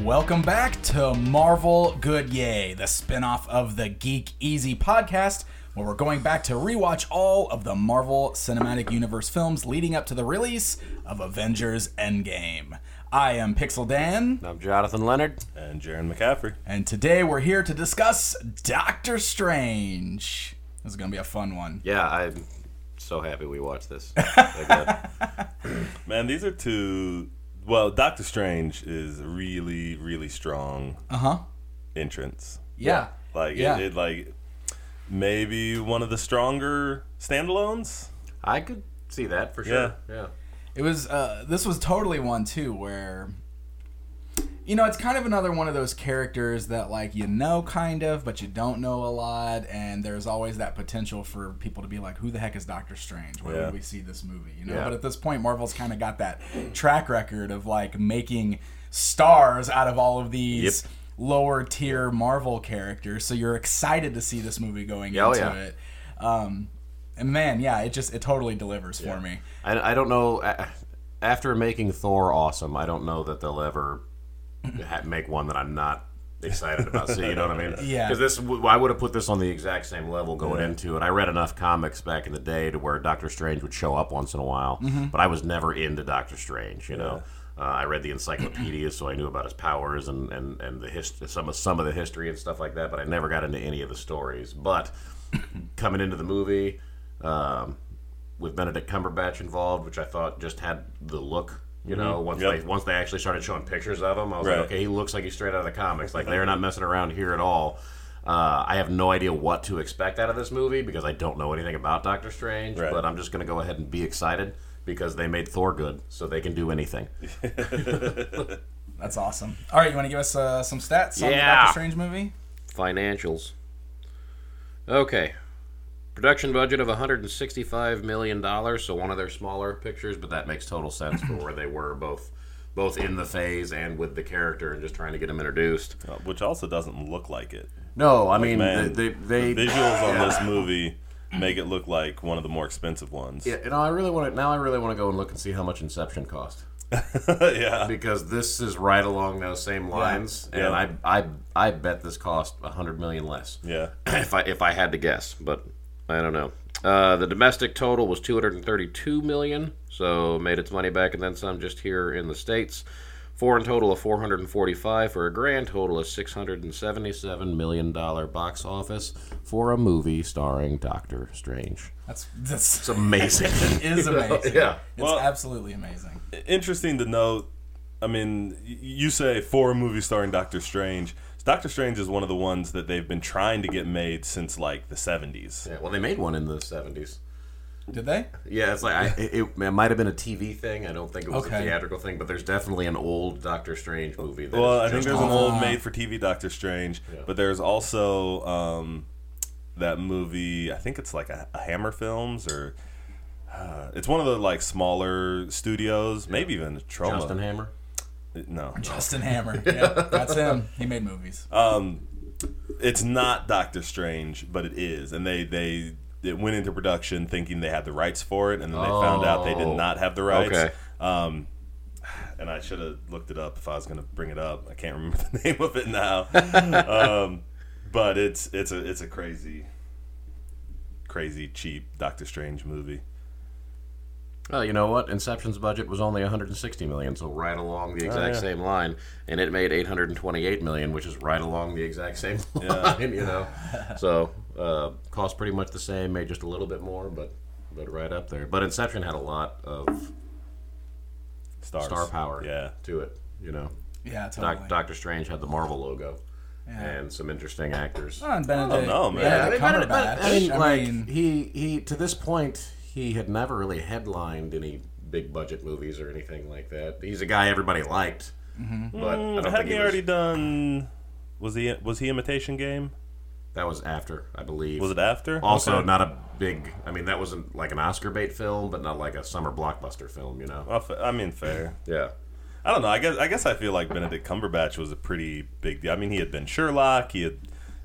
Welcome back to Marvel Good Yay, the spinoff of the Geek Easy podcast, where we're going back to rewatch all of the Marvel Cinematic Universe films leading up to the release of Avengers Endgame. I am Pixel Dan. I'm Jonathan Leonard. And Jaron McCaffrey. And today we're here to discuss Doctor Strange. This is going to be a fun one. Yeah, I'm so happy we watched this. Man, these are two... Well, Doctor Strange is a really, really strong entrance. Yeah. It like maybe one of the stronger standalones. I could see that for sure. Yeah. It was this was totally one too where, you know, it's kind of another one of those characters that, like, you know, kind of, but you don't know a lot, and there's always that potential for people to be like, who the heck is Doctor Strange? Where would we see this movie? You know, but at this point, Marvel's kind of got that track record of, like, making stars out of all of these lower tier Marvel characters, so you're excited to see this movie going into it. And man, it totally delivers for me. I don't know, after making Thor awesome, I don't know that they'll ever make one that I'm not excited about seeing, you know what I mean? Yeah. Because I would have put this on the exact same level going into it. I read enough comics back in the day to where Doctor Strange would show up once in a while, but I was never into Doctor Strange, you know? I read the encyclopedias, so I knew about his powers and the some of the history and stuff like that, but I never got into any of the stories. But coming into the movie, with Benedict Cumberbatch involved, which I thought just had the look. You know, once they actually started showing pictures of him, I was like, okay, he looks like he's straight out of the comics. Like, they're not messing around here at all. I have no idea what to expect out of this movie because I don't know anything about Doctor Strange, but I'm just going to go ahead and be excited because they made Thor good, so they can do anything. That's awesome. All right, you want to give us some stats on the Doctor Strange movie? Financials. Okay. Production budget of $165 million, so one of their smaller pictures, but that makes total sense for where they were both in the phase and with the character and just trying to get him introduced. Which also doesn't look like it. No, I mean, the visuals on this movie make it look like one of the more expensive ones. Yeah, and I really want to go and look and see how much Inception cost. Yeah, because this is right along those same lines, and I bet this cost $100 million less. Yeah, if I had to guess, but I don't know. The domestic total was $232 million, so made its money back and then some just here in the States. Foreign total of $445 for a grand total of $677 million box office for a movie starring Doctor Strange. It's amazing. It is amazing. Yeah. It's absolutely amazing. Interesting to note, I mean, you say for a movie starring Doctor Strange. Doctor Strange is one of the ones that they've been trying to get made since, like, the 70s. Yeah, well, they made one in the 70s. Did they? Yeah, it's like it might have been a TV thing. I don't think it was a theatrical thing, but there's definitely an old Doctor Strange movie. I think there's an old made-for-TV Doctor Strange, but there's also that movie. I think it's like a Hammer Films, or it's one of the, like, smaller studios, maybe even Troma. Justin Hammer. No. Justin Hammer. Yeah, that's him. He made movies. It's not Doctor Strange, but it is, and it went into production thinking they had the rights for it, and then they found out they did not have the rights. Okay. And I should have looked it up if I was going to bring it up. I can't remember the name of it now. But it's a crazy cheap Doctor Strange movie. Well, you know what? Inception's budget was only $160 million, so right along the exact same line, and it made $828 million, which is right along the exact same line. You know, so cost pretty much the same, made just a little bit more, but right up there. But Inception had a lot of star power to it. You know, totally. Doctor Strange had the Marvel logo. And some interesting actors. Oh, and Benedict, I don't know, man. Cumberbatch. I mean, he to this point, he had never really headlined any big budget movies or anything like that. He's a guy everybody liked, but I don't think he already done. Was he Imitation Game? That was after, I believe. Was it after? Also, not a big. I mean, that wasn't like an Oscar bait film, but not like a summer blockbuster film. You know. Well, I mean, fair. Yeah. I don't know. I guess I feel like Benedict Cumberbatch was a pretty big deal. I mean, he had been Sherlock. He had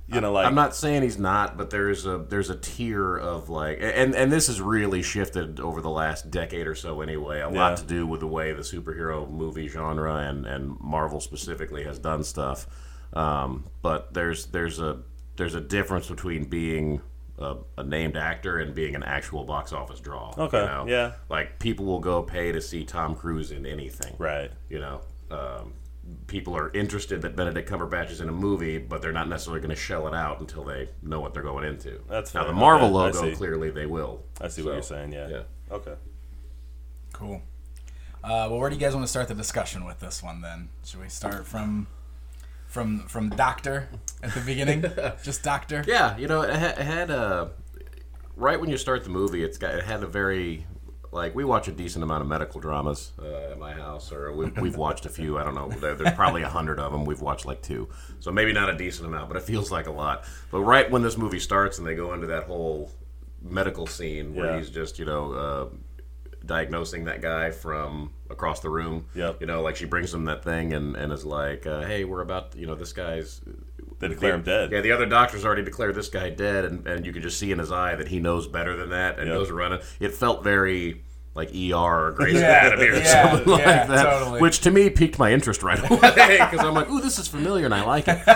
You know, like I'm not saying he's not, but there's a tier of like, and this has really shifted over the last decade or so anyway. A lot to do with the way the superhero movie genre and Marvel specifically has done stuff. But there's a difference between being a named actor and being an actual box office draw. Okay, you know? yeah. Like people will go pay to see Tom Cruise in anything. right. You know. People are interested that Benedict Cumberbatch is in a movie, but they're not necessarily going to shell it out until they know what they're going into. That's now fair. the Marvel Okay, I logo, see. clearly they will. I see what you're saying. Yeah. Yeah. Okay. Cool. Well, where do you guys want to start the discussion with this one then? Should we start from Doctor at the beginning? Just Doctor? Yeah, you know, it had right when you start the movie, it had a very, like, we watch a decent amount of medical dramas at my house, or we've watched a few. I don't know. There's probably 100 of them. We've watched like 2, so maybe not a decent amount, but it feels like a lot. But right when this movie starts and they go into that whole medical scene where he's just, diagnosing that guy from across the room. Yep. You know, like she brings him that thing and is like, hey, we're about, this guy's... They declare him dead. Yeah, the other doctors already declared this guy dead, and you could just see in his eye that he knows better than that and goes running. It felt very... like ER or Grey's Anatomy or something like that, totally. which to me piqued my interest right away because I'm like, ooh, this is familiar and I like it.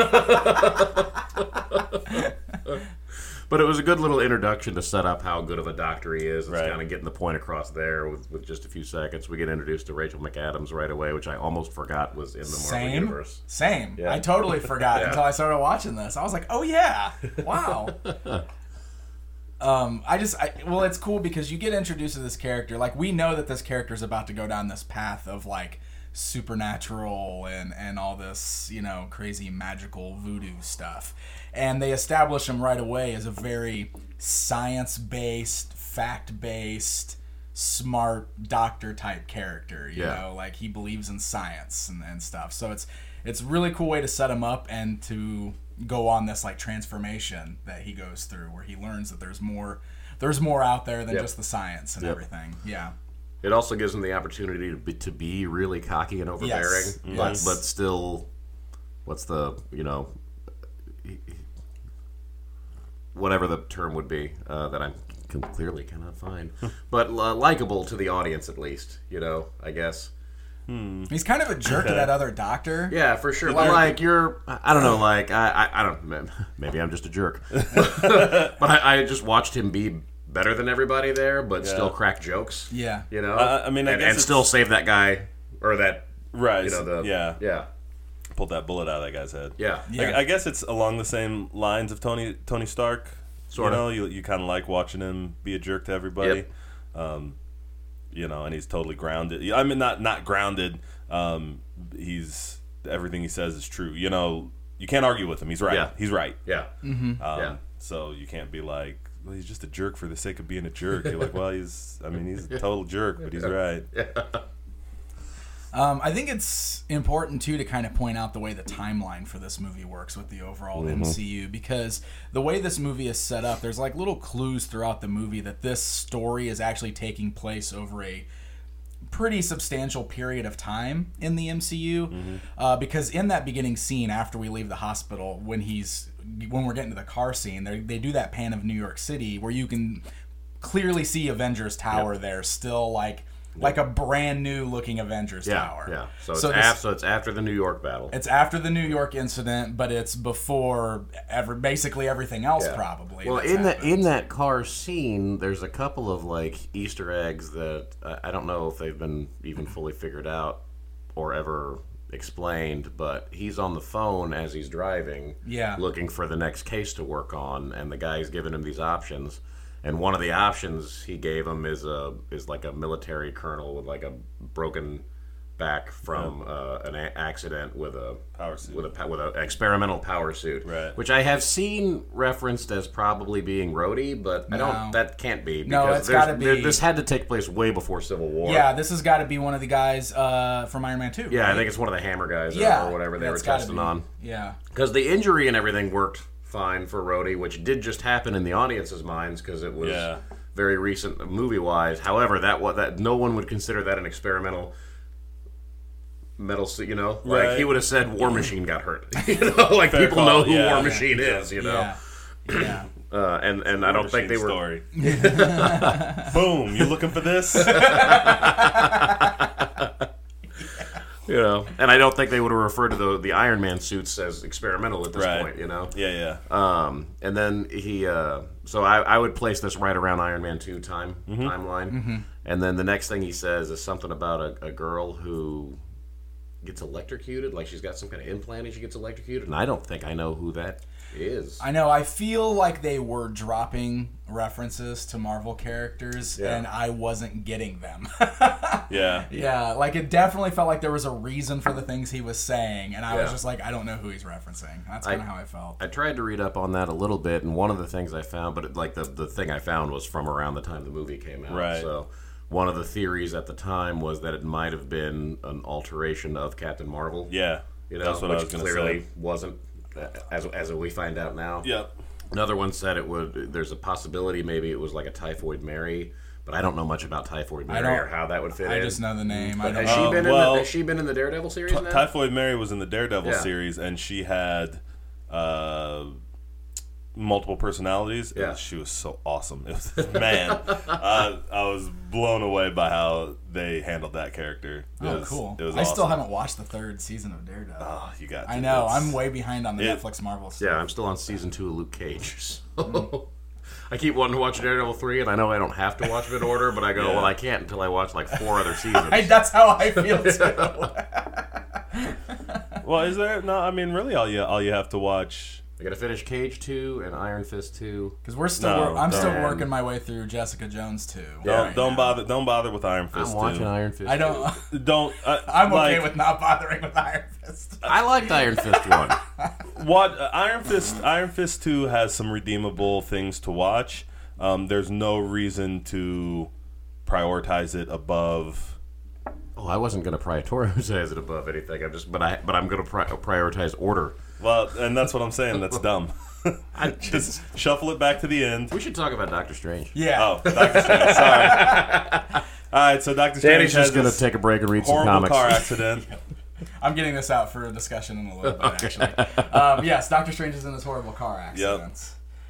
But it was a good little introduction to set up how good of a doctor he is. It's kind of getting the point across there with just a few seconds. We get introduced to Rachel McAdams right away, which I almost forgot was in the Marvel universe. Same. Yeah. I totally forgot until I started watching this. I was like, oh yeah, wow. Well, it's cool because you get introduced to this character. Like, we know that this character is about to go down this path of, like, supernatural and all this, crazy magical voodoo stuff. And they establish him right away as a very science-based, fact-based, smart doctor-type character, you know? Like, he believes in science and stuff. So it's a really cool way to set him up and to go on this like transformation that he goes through where he learns that there's more out there than just the science and everything. Yeah. It also gives him the opportunity to be really cocky and overbearing, but still, what's the, whatever the term would be that I clearly cannot find, but likable to the audience at least, I guess. He's kind of a jerk to that other doctor. Yeah, for sure. But I don't know, I don't, maybe I'm just a jerk. But I just watched him be better than everybody there, but still crack jokes. Yeah. I mean, I guess and still save that guy, or that, right. Yeah. Pulled that bullet out of that guy's head. Yeah. I guess it's along the same lines of Tony Stark. Sort of. You kind of like watching him be a jerk to everybody. Yep. And he's totally grounded. I mean, not grounded. He's everything he says is true. You can't argue with him. He's right. Yeah. He's right. Yeah. Mm-hmm. So you can't be like, well, he's just a jerk for the sake of being a jerk. You're like, well, he's a total jerk, but he's right. Yeah. I think it's important, too, to kind of point out the way the timeline for this movie works with the overall MCU, because the way this movie is set up, there's like little clues throughout the movie that this story is actually taking place over a pretty substantial period of time in the MCU, because in that beginning scene after we leave the hospital, when we're getting to the car scene, they do that pan of New York City where you can clearly see Avengers Tower there, still like a brand new looking Avengers Tower. Yeah. So it's after the New York battle. It's after the New York incident, but it's before basically everything else probably. Well, in that car scene, there's a couple of like Easter eggs that I don't know if they've been even fully figured out or ever explained, but he's on the phone as he's driving, looking for the next case to work on, and the guy's giving him these options. And one of the options he gave him is like a military colonel with like a broken back from an accident with a power suit, with an experimental power suit, right? Which I have seen referenced as probably being Rhodey, but I don't. That can't be. Because it's got to be. This had to take place way before Civil War. Yeah, this has got to be one of the guys from Iron Man 2. Yeah, right? I think it's one of the Hammer guys or whatever they were testing on. Yeah, because the injury and everything worked fine for Rhodey, which did just happen in the audience's minds because it was very recent movie-wise. However, that no one would consider that an experimental metal suit, you know? Right. Like, he would have said War Machine got hurt. You know? Like, Fair people call, know who yeah. War Machine is, you know? Yeah. And I don't think they were... Story. Boom, you looking for this? You know, and I don't think they would have referred to the Iron Man suits as experimental at this point, you know? Yeah. And then he, so I would place this right around Iron Man 2 timeline. Mm-hmm. And then the next thing he says is something about a girl who gets electrocuted, like she's got some kind of implant and she gets electrocuted, and I don't think I know who that is. I know. I feel like they were dropping references to Marvel characters, and I wasn't getting them. Yeah. Yeah, like it definitely felt like there was a reason for the things he was saying, and I was just like, I don't know who he's referencing. That's kind of how I felt. I tried to read up on that a little bit, and one of the things I found, but the thing I found was from around the time the movie came out. Right. So one of the theories at the time was that it might have been an alteration of Captain Marvel. Yeah. You know, That's what I which was going to clearly say. wasn't, as we find out now. Yep. Another one said it would. There's a possibility maybe it was like a Typhoid Mary, but I don't know much about Typhoid Mary or how that would fit in. I just know the name. I don't Has she know. been has she been in the Daredevil series now? Typhoid Mary was in the Daredevil series, and she had multiple personalities. Yeah. She was so awesome. It was, man, I was blown away by how they handled that character. Cool. It was I still awesome. haven't watched the 3rd season of Daredevil. Oh, you got to. I know. It's- I'm way behind on the Netflix Marvel stuff. Yeah, I'm still on season 2 of Luke Cage. So I keep wanting to watch Daredevil 3, and I know I don't have to watch it in order, but I go, well, I can't until I watch like 4 other seasons. That's how I feel too. Well, is there? No, I mean, really, all you have to watch. I gotta finish Cage 2 and Iron Fist 2. Because we're still, I'm still working my way through Jessica Jones 2. Don't bother with Iron Fist. I'm watching 2. Iron Fist. I don't. 2. Don't. I'm okay with not bothering with Iron Fist. I liked Iron Fist 1. What Iron Fist 2 has some redeemable things to watch. There's no reason to prioritize it above. Oh, I wasn't gonna prioritize it above anything. I'm gonna prioritize order. Well, and that's what I'm saying. That's dumb. Just shuffle it back to the end. We should talk about Doctor Strange. Yeah. Oh, Doctor Strange. Sorry. All right, so Doctor Strange Danny's just has gonna take a break and read some horrible comics. car accident. I'm getting this out for a discussion in a little bit, actually. Yes, Doctor Strange is in this horrible car accident.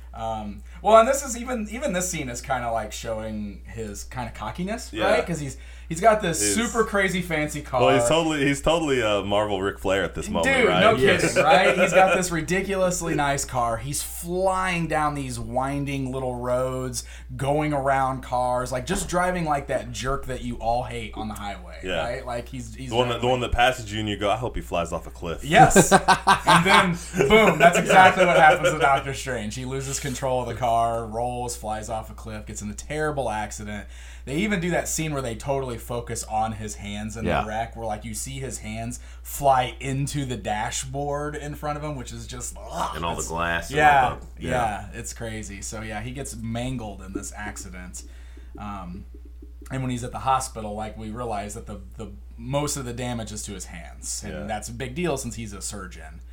Well, and this is even this scene is kind of like showing his kind of cockiness, right? Because he's got this super crazy fancy car. Well, he's totally Marvel Ric Flair at this moment, Dude, right? no kidding, right? He's got this ridiculously nice car. He's flying down these winding little roads, going around cars, like just driving like that jerk that you all hate on the highway, right? Like he's the one that passes you and you go, I hope he flies off a cliff. Yes. And then, boom, that's exactly what happens to Doctor Strange. He loses control of the car, rolls, flies off a cliff, gets in a terrible accident. They even do that scene where they totally focus on his hands in the wreck, where like you see his hands fly into the dashboard in front of him, which is just... and all the glass. Yeah, it's crazy. So yeah, he gets mangled in this accident. And when he's at the hospital, like we realize that the most of the damage is to his hands, and that's a big deal since he's a surgeon.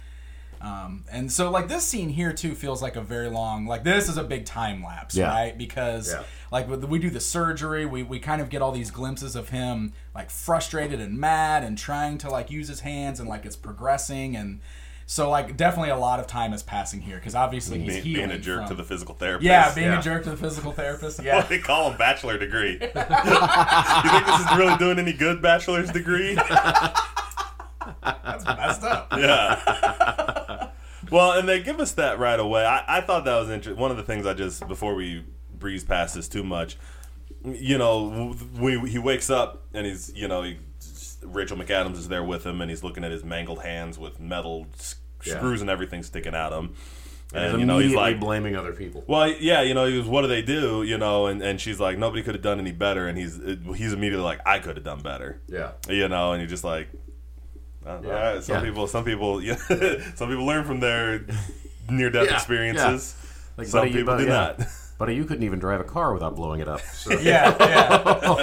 And so like this scene here too feels like a very long, like this is a big time lapse, right? Because like we do the surgery, we kind of get all these glimpses of him like frustrated and mad and trying to like use his hands, and like it's progressing, and so like definitely a lot of time is passing here because obviously he's being a jerk to the physical therapist. Yeah, being a jerk to the physical therapist. Yeah, they call him bachelor degree. You think this is really doing any good, bachelor's degree? That's messed up. Yeah. Well, and they give us that right away. I thought that was interesting. One of the things before we breeze past this too much, he wakes up and he's, Rachel McAdams is there with him and he's looking at his mangled hands with metal screws and everything sticking out of him. And he's like blaming other people. Well, yeah, he goes, what do they do? And she's like, nobody could have done any better. And he's immediately like, I could have done better. Yeah. And you're just like, some people learn from their near-death experiences. Like, some people do not. Buddy, you couldn't even drive a car without blowing it up. So. Yeah.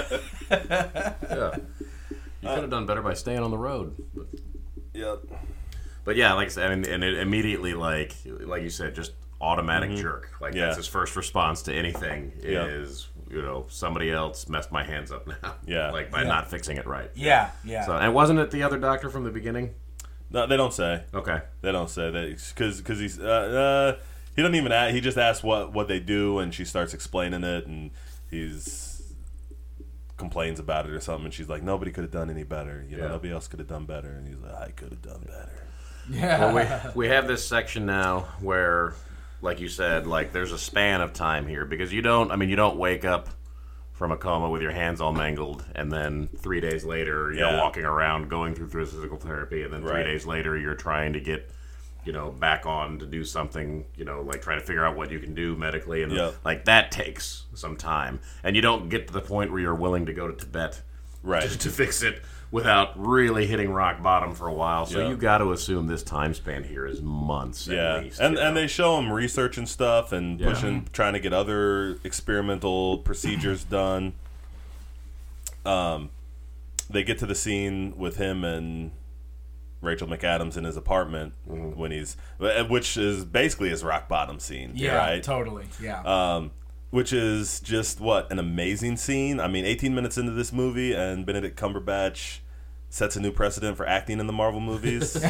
You could have done better by staying on the road. Yep. But yeah, like I said, and it immediately, like you said, just automatic jerk. Like that's his first response to anything is somebody else messed my hands up now. Yeah. Like by not fixing it right. Yeah. So, and wasn't it the other doctor from the beginning? No, they don't say. Okay. They don't say that because he's he doesn't even ask, he just asks what they do, and she starts explaining it, and he's complains about it or something, and she's like, nobody could have done any better. Nobody else could have done better, and he's like, I could have done better. Yeah. Well, we have this section now where, like you said, like there's a span of time here because you don't wake up from a coma with your hands all mangled and then 3 days later you're walking around going through physical therapy, and then 3 days later you're trying to get back on to do something, like trying to figure out what you can do medically, and like that takes some time, and you don't get to the point where you're willing to go to Tibet to fix it without really hitting rock bottom for a while. So you got to assume this time span here is months at least. And they show him researching stuff and trying to get other experimental procedures done. They get to the scene with him and Rachel McAdams in his apartment which is basically his rock bottom scene. Yeah, right? Totally. Yeah. Which is just an amazing scene. I mean, 18 minutes into this movie, and Benedict Cumberbatch sets a new precedent for acting in the Marvel movies. He's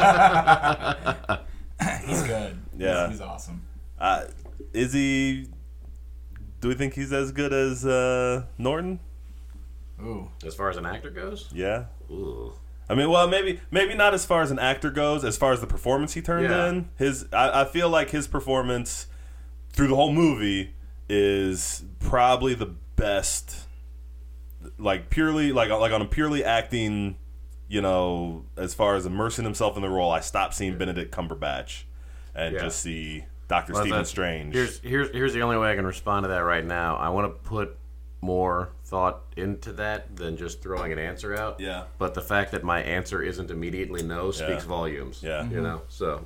good. Yeah, he's awesome. Is he? Do we think he's as good as Norton? Ooh. As far as an actor goes? Yeah. Ooh. I mean, well, maybe not as far as an actor goes. As far as the performance he turned in, I feel like his performance through the whole movie is probably the best, like purely like on a purely acting, as far as immersing himself in the role. I stopped seeing Benedict Cumberbatch and just see Dr. Stephen Strange. Here's the only way I can respond to that right now. I want to put more thought into that than just throwing an answer out. Yeah. But the fact that my answer isn't immediately no speaks volumes. Yeah. So.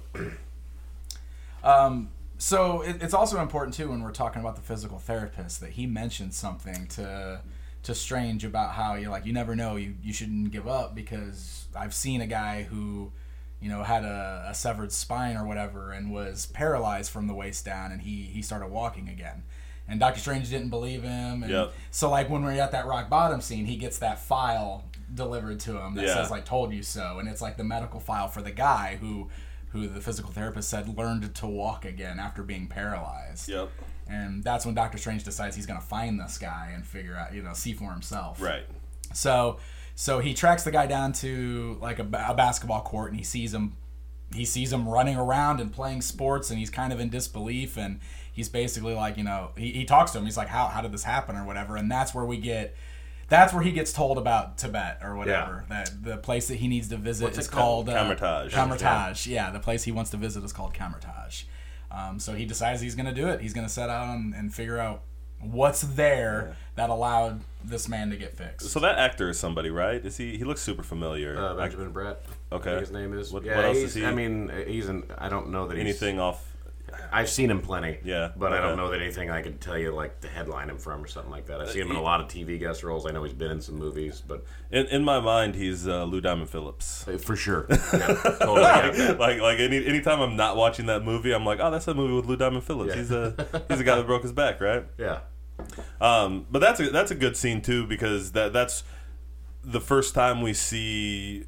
So it's also important too when we're talking about the physical therapist that he mentioned something to Strange about how you never know, you shouldn't give up, because I've seen a guy who had a severed spine or whatever and was paralyzed from the waist down, and he started walking again, and Dr. Strange didn't believe him, and so when we're at that rock bottom scene, he gets that file delivered to him that says told you so, and it's like the medical file for the guy who the physical therapist said learned to walk again after being paralyzed. Yep. And that's when Doctor Strange decides he's going to find this guy and figure out, see for himself. Right. So he tracks the guy down to like a basketball court, and he sees him running around and playing sports, and he's kind of in disbelief, and he's basically like, he talks to him. He's like, how did this happen or whatever? And that's where he gets told about Tibet or whatever. That the place that he needs to visit is called Kamar-Taj. Kamar-Taj. Yeah, the place he wants to visit is called Kamar-Taj. So he decides he's going to do it. He's going to set out and figure out what's there that allowed this man to get fixed. So that actor is somebody, right? Is he looks super familiar. Benjamin Bratt. Okay. I think his name is. What else is he? I mean, I don't know that anything off. I've seen him plenty. Yeah. But I don't know that anything I could tell you like to headline him from or something like that. I've seen him in a lot of TV guest roles. I know he's been in some movies, but in my mind, he's Lou Diamond Phillips. For sure. Yeah, totally get that. Like anytime I'm not watching that movie, I'm like, oh, that's that movie with Lou Diamond Phillips. Yeah. He's the guy that broke his back, right? Yeah. But that's a good scene too, because that's the first time we see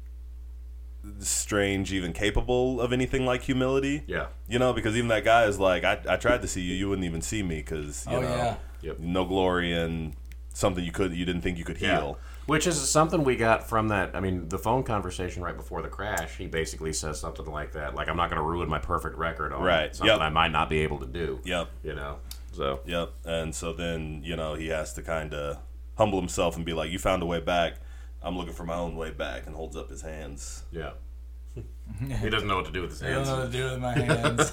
Strange even capable of anything like humility. Yeah. Because even that guy is like, I tried to see you, you wouldn't even see me, because no glory in something you didn't think you could heal. Which is something we got from that. I mean, the phone conversation right before the crash. He basically says something like that, like, I'm not going to ruin my perfect record on something I might not be able to do. Yep. So. Yep. And so then he has to kind of humble himself and be like, you found a way back. I'm looking for my own way back, and holds up his hands. Yeah. He doesn't know what to do with his hands. I don't know what to do with my hands.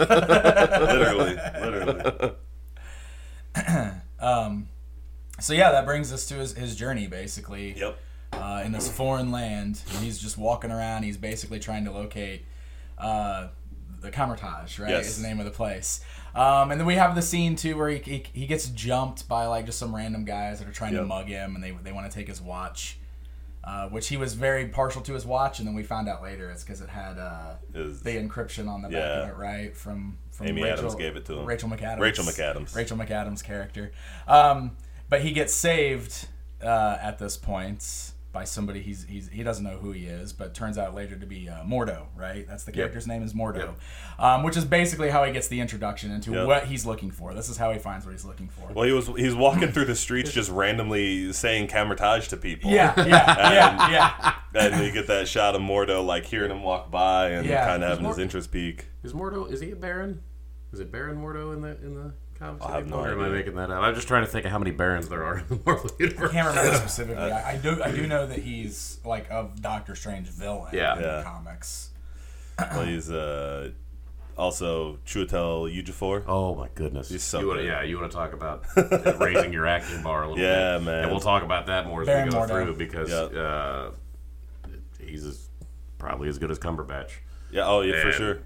Literally. So yeah, that brings us to his journey, basically. Yep. In this foreign land, and he's just walking around. He's basically trying to locate the Kamar-Taj, right? Yes. Is the name of the place. And then we have the scene too where he gets jumped by like just some random guys that are trying to mug him, and they want to take his watch. which he was very partial to his watch, and then we found out later it's because it had the encryption on the back of it, right? From Amy Rachel, Adams gave it to him. Rachel McAdams. Rachel McAdams' character. But he gets saved at this point by somebody he doesn't know who he is, but turns out later to be Mordo, right? That's the character's name is Mordo, which is basically how he gets the introduction into what he's looking for. This is how he finds what he's looking for. Well, he's walking through the streets just randomly saying Camertage to people. Yeah. And you get that shot of Mordo like hearing him walk by and kind of having his interest peak. Is he a Baron? Is it Baron Mordo in the comics? I have no idea. Or am I making that up? I'm just trying to think of how many Barons there are in the Marvel universe. I can't remember specifically. I do know that he's like a Doctor Strange villain in the comics. Well, he's also Chiwetel Ejiofor. Oh my goodness, he's so good. You want to talk about raising your acting bar a little bit? Yeah, man. And we'll talk about that more as we go through because he's probably as good as Cumberbatch. Yeah. Oh yeah, for sure.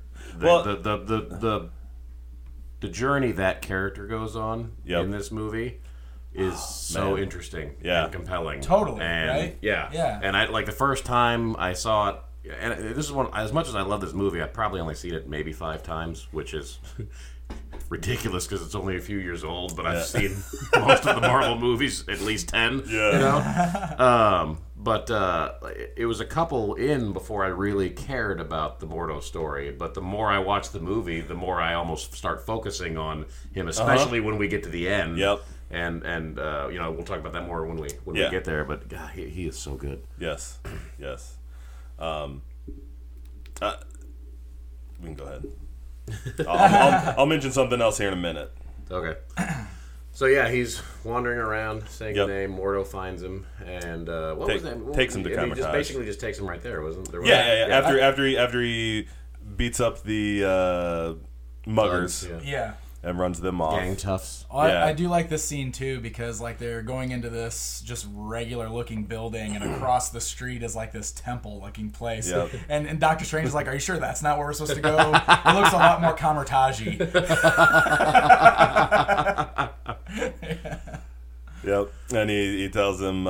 The journey that character goes on in this movie is so interesting and compelling. Totally, and, right? Yeah. And I like the first time I saw it, and this is one, as much as I love this movie, I've probably only seen it maybe 5 times, which is ridiculous because it's only a few years old, but I've seen most of the Marvel movies at least 10. Yeah. You know? But it was a couple in before I really cared about the Mordo story. But the more I watch the movie, the more I almost start focusing on him, especially when we get to the end. Yep. And we'll talk about that more when we get there. But God, he is so good. Yes. We can go ahead. I'll mention something else here in a minute. Okay. So yeah, he's wandering around saying the name. Mordo finds him, and what was that? Takes him to Camertage. He basically just takes him right there, wasn't there? Yeah. After he beats up the muggers, and runs them off. Gang toughs. Well, I do like this scene too because like they're going into this just regular looking building, and across the street is like this temple looking place. Yep. And Doctor Strange is like, "Are you sure that's not where we're supposed to go? It looks a lot more Camertage-y." Yep, and he tells him,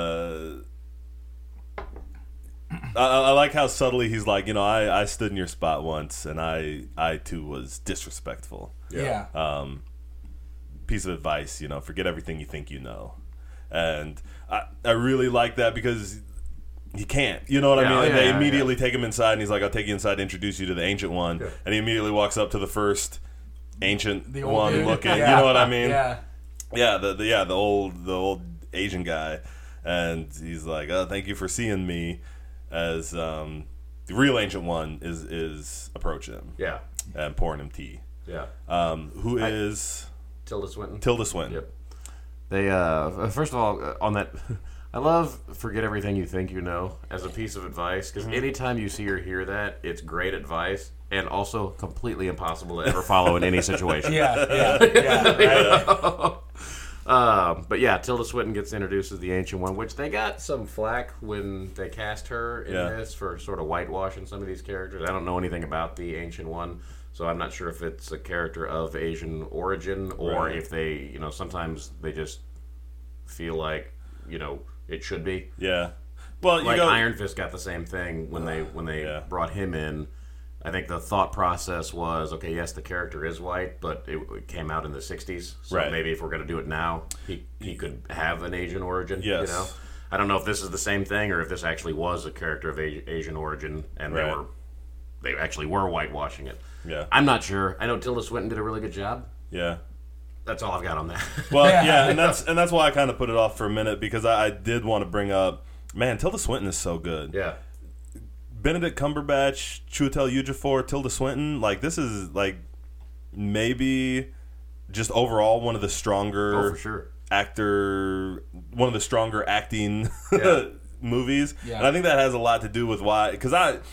I like how subtly he's like, I stood in your spot once, and I too was disrespectful. Yeah. Piece of advice, forget everything you think you know. And I really like that because he can't. You know what I mean? And they immediately take him inside, and he's like, I'll take you inside to introduce you to the Ancient One. Yeah. And he immediately walks up to the first Ancient One dude. Looking. You know what I mean? Yeah. Yeah, the old Asian guy, and he's like, "Oh, thank you for seeing me," as the real Ancient One is approaching him, and pouring him tea. Yeah, who is Tilda Swinton? Tilda Swinton. Yep. They first of all on that, I love "forget everything you think you know" as a piece of advice because anytime you see or hear that, it's great advice. And also completely impossible to ever follow in any situation. But yeah, Tilda Swinton gets introduced as the Ancient One, which they got some flack when they cast her in this for sort of whitewashing some of these characters. I don't know anything about the Ancient One, so I'm not sure if it's a character of Asian origin or if they, sometimes they just feel like, it should be. Yeah. Well, like Iron Fist got the same thing when they brought him in. I think the thought process was, okay, yes, the character is white, but it came out in the 60s. So maybe if we're going to do it now, he could have an Asian origin. Yes. I don't know if this is the same thing or if this actually was a character of Asian origin and they actually were whitewashing it. Yeah. I'm not sure. I know Tilda Swinton did a really good job. Yeah. That's all I've got on that. Well, and that's why I kind of put it off for a minute because I did want to bring up, man, Tilda Swinton is so good. Yeah. Benedict Cumberbatch, Chiwetel Ejiofor, Tilda Swinton, like this is like maybe just overall one of the stronger one of the stronger acting movies. Yeah. And I think that has a lot to do with why, because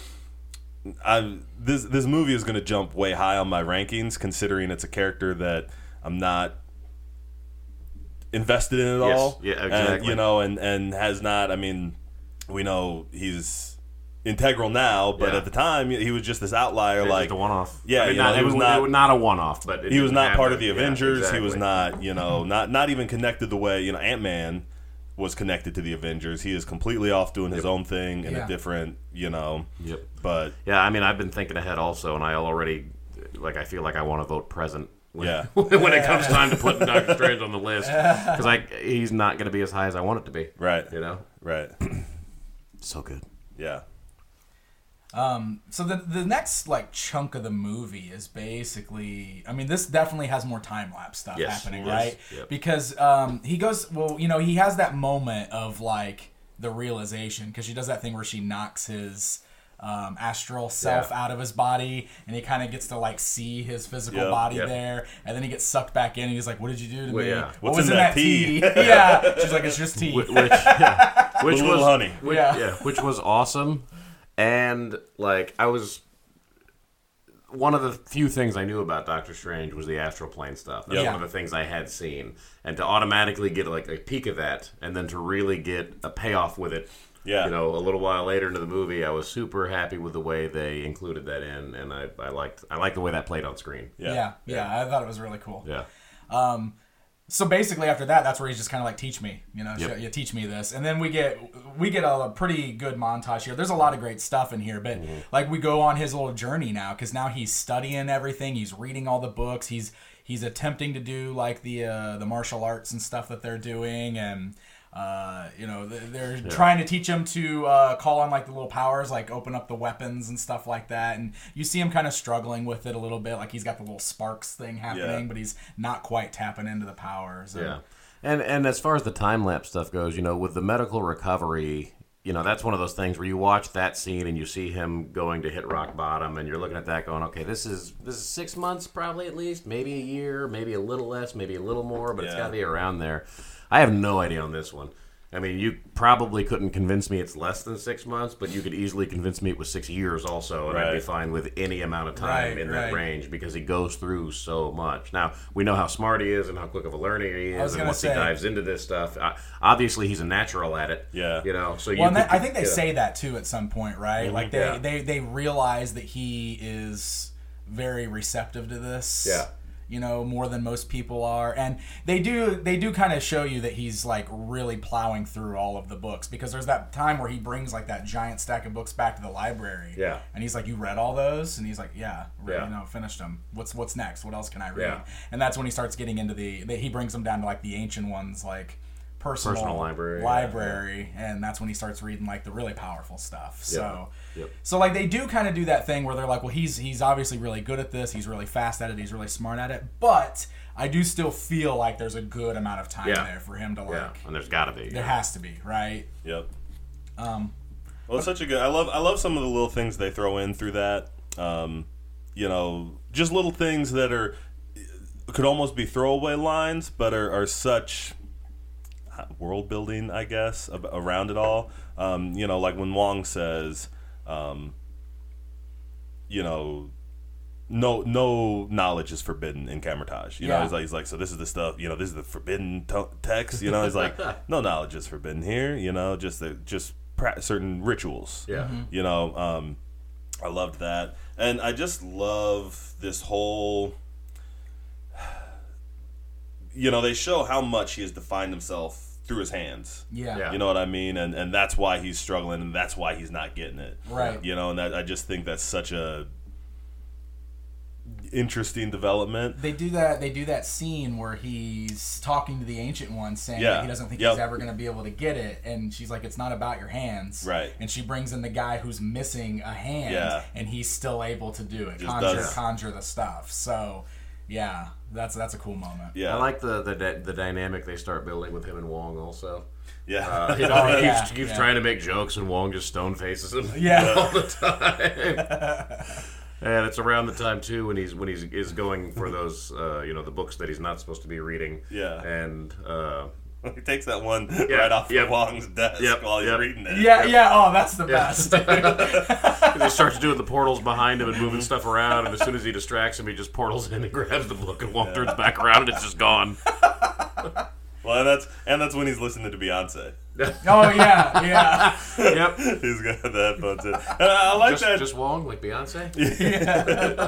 this movie is going to jump way high on my rankings considering it's a character that I'm not invested in at all. Yeah, exactly. And has not. I mean, we know he's integral now, but at the time he was just this outlier, like just a one-off. Yeah, he was not a one-off, but he was not part of the Avengers. He was not, not even connected the way Ant-Man was connected to the Avengers. He is completely off doing his own thing in Yeah. a different, Yep. But Yeah, I mean, I've been thinking ahead also, and I already, like, I feel like I want to vote present when, Yeah. when it comes time to put Doctor Strange on the list. Because he's not going to be as high as I want it to be. right, You know? right, So good. yeah, So the next like chunk of the movie is basically, I mean, this definitely has more time lapse stuff Yes, happening, yes, right? yep. Because he goes, well, you know, he has that moment of like the realization, because she does that thing where she knocks his astral self Yeah. out of his body, and he kind of gets to like see his physical body Yep. there, and then he gets sucked back in, and he's like, "What did you do to me? yeah. What What's was in in that that tea?" Yeah, she's like, "It's just tea." Which a little was honey. which was awesome, and like I was one of the few things I knew about Doctor Strange was the astral plane stuff. That's Yeah. one of the things I had seen, and to automatically get like a peek of that, and then to really get a payoff with it. Yeah. You know, a little while later into the movie, I was super happy with the way they included that in, and I liked the way that played on screen. Yeah, I thought it was really cool. Yeah. So basically, after that, that's where he's just kind of like, teach me, you know, Yep. you teach me this, and then we get a pretty good montage here. There's a lot of great stuff in here, but like we go on his little journey now, because now he's studying everything, he's reading all the books, he's attempting to do like the martial arts and stuff that they're doing, and you know, they're trying to teach him to call on like the little powers, like open up the weapons and stuff like that. And you see him kind of struggling with it a little bit. Like he's got the little sparks thing happening, but he's not quite tapping into the powers. Yeah. And as far as the time lapse stuff goes, you know, with the medical recovery, you know, that's one of those things where you watch that scene and you see him going to hit rock bottom, and you're looking at that going, okay, this is 6 months probably at least, maybe a year, maybe a little less, maybe a little more, but it's got to be around there. I have no idea on this one. I mean, you probably couldn't convince me it's less than 6 months, but you could easily convince me it was 6 years also, and I'd be fine with any amount of time in that range, because he goes through so much. Now, we know how smart he is and how quick of a learner he is, and once he dives into this stuff, obviously he's a natural at it. Yeah. You know, so Well, I think they say that too at some point, right? Like Yeah. they realize that he is very receptive to this. Yeah. You know, more than most people are, and they do kind of show you that he's like really plowing through all of the books, because there's that time where he brings like that giant stack of books back to the library, Yeah. and he's like, "You read all those?" And he's like, "Yeah, Yeah. you know, finished them. What's next? What else can I read?" Yeah. And that's when he starts getting into he brings them down to like the ancient ones, like personal library, and that's when he starts reading like the really powerful stuff. So Yep. so like they do kind of do that thing where they're like, well, he's obviously really good at this, he's really fast at it, he's really smart at it, but I do still feel like there's a good amount of time there for him to like. Yeah, and there's got to be. There has to be, right? Yep. Well, it's such a good. I love some of the little things they throw in through that. You know, just little things that could almost be throwaway lines, but are such world building, I guess, around it all. You know, like when Wong says, you know, no knowledge is forbidden in Kamar-Taj. You know, he's like, so this is the stuff. You know, this is the forbidden text. You know, he's like, no knowledge is forbidden here. You know, just certain rituals. Yeah. You know, I loved that, and I just love this whole. You know, they show how much he has defined himself through his hands. Yeah. You know what I mean? And that's why he's struggling, and that's why he's not getting it. Right. You know, and I just think that's such a interesting development. They do that scene where he's talking to the Ancient One, saying that he doesn't think he's ever going to be able to get it, and she's like, it's not about your hands. Right. And she brings in the guy who's missing a hand, and he's still able to do it. Conjure the stuff. So, yeah, that's a cool moment. Yeah. I like the dynamic they start building with him and Wong also. Yeah. You know, he keeps trying to make jokes, and Wong just stone faces him all the time. And it's around the time too when he's going for those the books that he's not supposed to be reading. Yeah. And he takes that one right off of Wong's desk while he's reading it. Yeah. Oh, that's the best. He starts doing the portals behind him and moving stuff around, and as soon as he distracts him, he just portals in and grabs the book, and Wong turns back around, and it's just gone. Well, and that's when he's listening to Beyonce. Oh yeah. Yep. He's got the headphones in. And I like that. Just Wong, like Beyonce.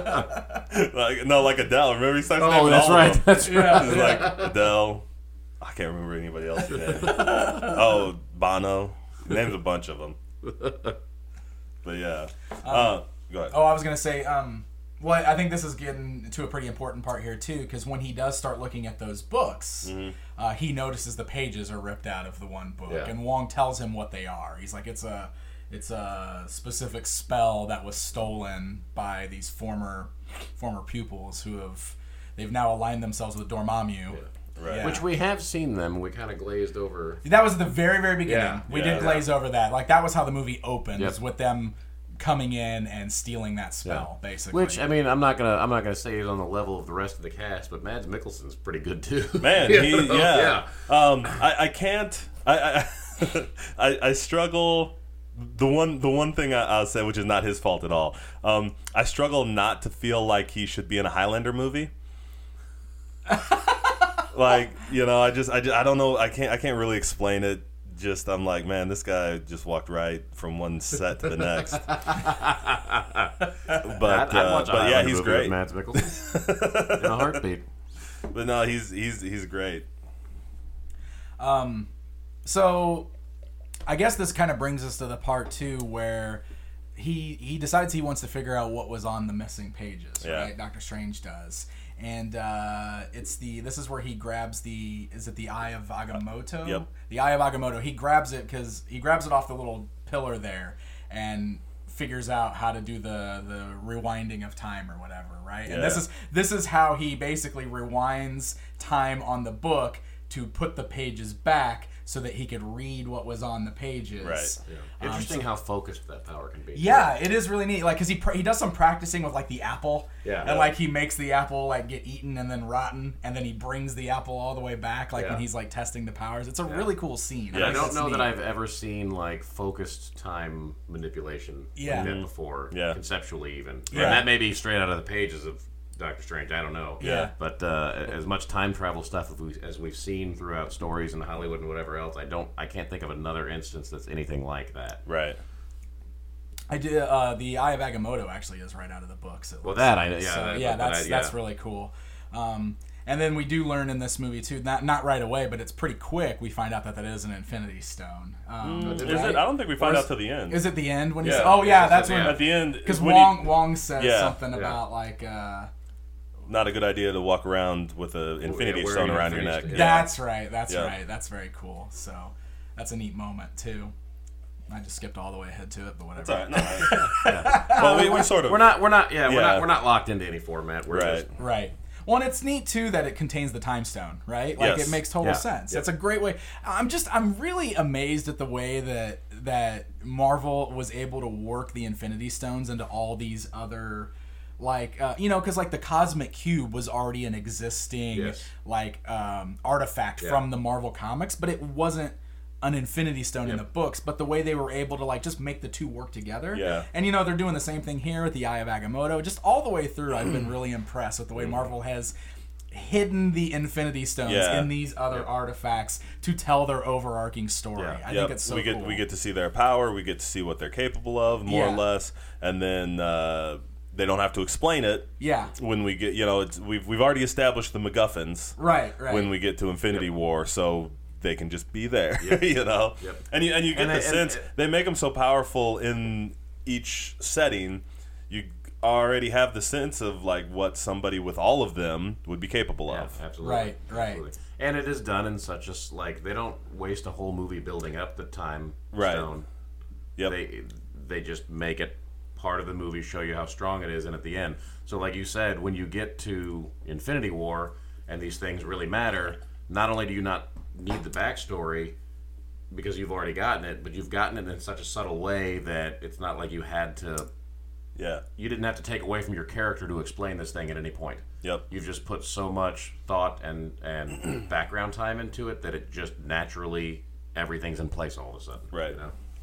Like Adele. Remember he starts naming that's all right. of them. That's right. He's like, Adele, I can't remember anybody else's name. Oh, Bono. He names a bunch of them. But yeah. Go ahead. Oh, I was gonna say, well, I think this is getting to a pretty important part here too, because when he does start looking at those books, he notices the pages are ripped out of the one book, and Wong tells him what they are. He's like, it's a specific spell that was stolen by these former pupils they've now aligned themselves with Dormammu. Yeah. Right. Yeah. Which we have seen them. We kind of glazed over. That was at the very, very beginning. Yeah. We did glaze over that. Like, that was how the movie opens, Yep. with them coming in and stealing that spell, basically. Which, I mean, I'm not gonna say he's on the level of the rest of the cast, but Mads Mikkelsen's pretty good too. Man, Yeah. I can't. I struggle. The one thing I'll say, which is not his fault at all. I struggle not to feel like he should be in a Highlander movie. Like, I don't know. I can't really explain it. Just, I'm like, man, this guy just walked right from one set to the next. But yeah, he's great. Mads Mikkelsen in a heartbeat. But no, he's great. So, I guess this kind of brings us to the part two where he decides he wants to figure out what was on the missing pages. Yeah. Right, Doctor Strange does, and this is where he grabs the Eye of Agamotto. Yep. The Eye of Agamotto. He grabs it off the little pillar there and figures out how to do the rewinding of time or whatever, right? Yeah. And this is how he basically rewinds time on the book to put the pages back so that he could read what was on the pages. Right. Yeah. Interesting how focused that power can be. Yeah, it is really neat. Like, cause he does some practicing with like the apple. Yeah. And like he makes the apple like get eaten and then rotten, and then he brings the apple all the way back, like when he's like testing the powers. It's a really cool scene. And I don't It's know neat. that I've ever seen like focused time manipulation like that before, conceptually even. Yeah. And that may be straight out of the pages of Doctor Strange. I don't know. Yeah. But as much time travel stuff as we've seen throughout stories in Hollywood and whatever else, I can't think of another instance that's anything like that. Right. I did. The Eye of Agamotto actually is right out of the books. Well, that I That's really cool. And then we do learn in this movie too, not right away, but it's pretty quick. We find out that is an Infinity Stone. Is it? I don't think we find out till the end. Is it the end when he Yeah. says, "Oh yeah, that's Yeah. when"? At the end, Because when Wong says Yeah. something about like. not a good idea to walk around with an Infinity Stone around your neck. Yeah. That's right. That's Yeah. right. That's very cool. So that's a neat moment too. I just skipped all the way ahead to it, but whatever. It's all right. No, well, we sort of. We're not locked into any format. We're Right. just Right. Well, and it's neat too that it contains the time stone, right? Like Yes. it makes total sense. Yep. It's a great way. I'm really amazed at the way that Marvel was able to work the Infinity Stones into all these other, like because like the Cosmic Cube was already an existing artifact from the Marvel comics, but it wasn't an Infinity Stone in the books, but the way they were able to like just make the two work together. Yeah. And they're doing the same thing here with the Eye of Agamotto. Just all the way through, I've been really impressed with the way Marvel has hidden the Infinity Stones in these other artifacts to tell their overarching story. Yeah. I think it's so cool. We get to see their power. We get to see what they're capable of, more or less, and then they don't have to explain it. Yeah. When we get, we've already established the MacGuffins. Right. When we get to Infinity War, so they can just be there. Yep. Yep. And you get the sense they make them so powerful in each setting. You already have the sense of like what somebody with all of them would be capable of. Absolutely. Right. Absolutely. And it is done in such a they don't waste a whole movie building up the time stone. Yep. They just make it part of the movie, show you how strong it is, and at the end. So like you said, when you get to Infinity War and these things really matter, not only do you not need the backstory because you've already gotten it, but you've gotten it in such a subtle way that it's not like you had to. Yeah. You didn't have to take away from your character to explain this thing at any point. Yep. You've just put so much thought and background time into it that it just naturally everything's in place all of a sudden. Right.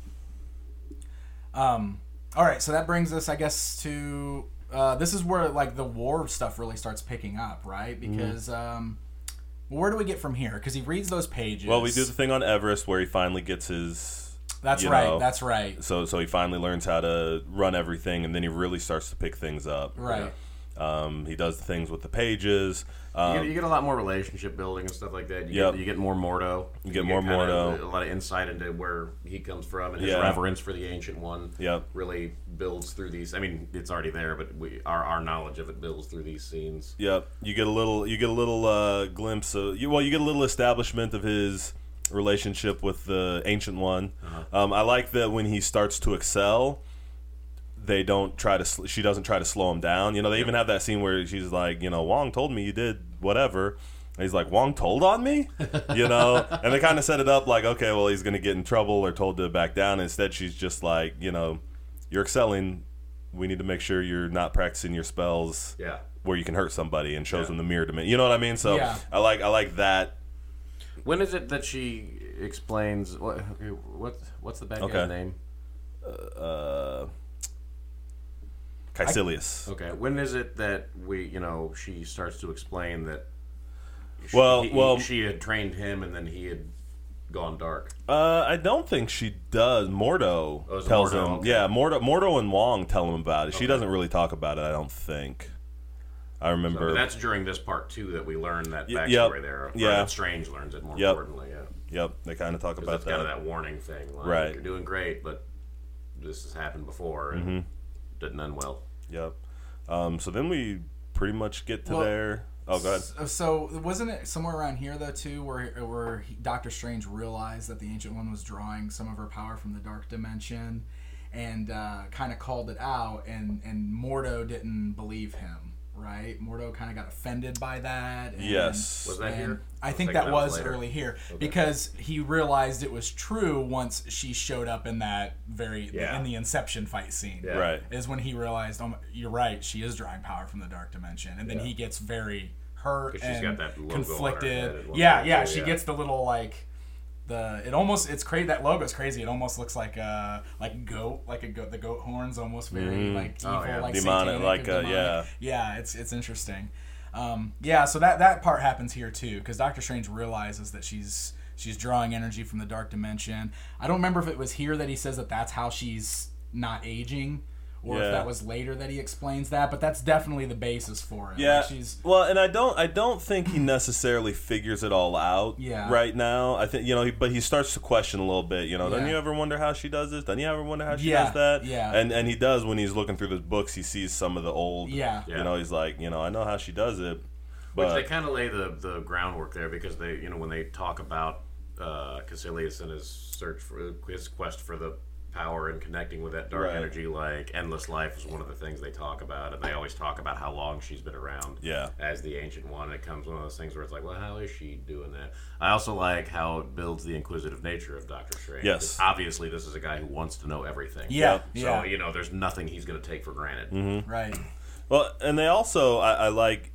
All right, so that brings us, I guess, to this is where like the war stuff really starts picking up, right? Because where do we get from here? Because he reads those pages. Well, we do the thing on Everest where he finally gets his. That's right. That's right. So he finally learns how to run everything, and then he really starts to pick things up. Right. He does things with the pages. You get a lot more relationship building and stuff like that. You get more Mordo. You get more Mordo. A lot of insight into where he comes from, and his reverence for the Ancient One really builds through these. I mean, it's already there, but our knowledge of it builds through these scenes. Yep. You get a little glimpse of you get a little establishment of his relationship with the Ancient One. I like that when he starts to excel, she doesn't try to slow him down. They even have that scene where she's like, Wong told me you did whatever. And he's like, Wong told on me? And they kind of set it up like, okay, well, he's going to get in trouble or told to back down. Instead, she's just like, you're excelling. We need to make sure you're not practicing your spells where you can hurt somebody, and shows them the mirror dimension. You know what I mean? So I like that. When is it that she explains what's the bad guy's name? Caecilius. Okay. When is it that she starts to explain that she had trained him and then he had gone dark? I don't think she does. Mordo tells him. Okay. Yeah, Mordo and Wong tell him about it. She doesn't really talk about it, I don't think. I remember. So that's during this part too that we learn that backstory there. That Strange learns it more importantly. Yep. They kind of talk about that. It's kind of that warning thing. Like, right. You're doing great, but this has happened before and didn't end well. Yep. So then we pretty much get to there. Oh, go ahead. So wasn't it somewhere around here though too, where Doctor Strange realized that the Ancient One was drawing some of her power from the Dark Dimension, and kind of called it out, and Mordo didn't believe him. Right, Mordo kind of got offended by that. And, yes, was that here? I think that was early here because he realized it was true once she showed up in that in the Inception fight scene. Yeah. Right, is when he realized, oh, you're right, she is drawing power from the Dark Dimension, and then he gets very hurt and she's got that logo conflicted. She gets the little like. It's crazy. That logo's crazy. It almost looks like a goat, the goat horns, almost very like evil, like demonic, demonic. It's interesting. So that part happens here too, because Doctor Strange realizes that she's drawing energy from the Dark Dimension. I don't remember if it was here that he says that that's how she's not aging, or if that was later that he explains that, but that's definitely the basis for it. Yeah. And I don't think he necessarily figures it all out right now. I think, but he starts to question a little bit, Don't you ever wonder how she does this? Don't you ever wonder how she does that? Yeah. And he does when he's looking through the books, he sees some of the old, he's like, I know how she does it. But which they kind of lay the groundwork there, because they, when they talk about Caecilius and his quest for the power and connecting with that dark energy, like Endless Life is one of the things they talk about, and they always talk about how long she's been around as the Ancient One. And it comes one of those things where it's like, well, how is she doing that? I also like how it builds the inquisitive nature of Doctor Strange. Yes, obviously this is a guy who wants to know everything. So there's nothing he's going to take for granted. Mm-hmm. Right. Well, and they also I like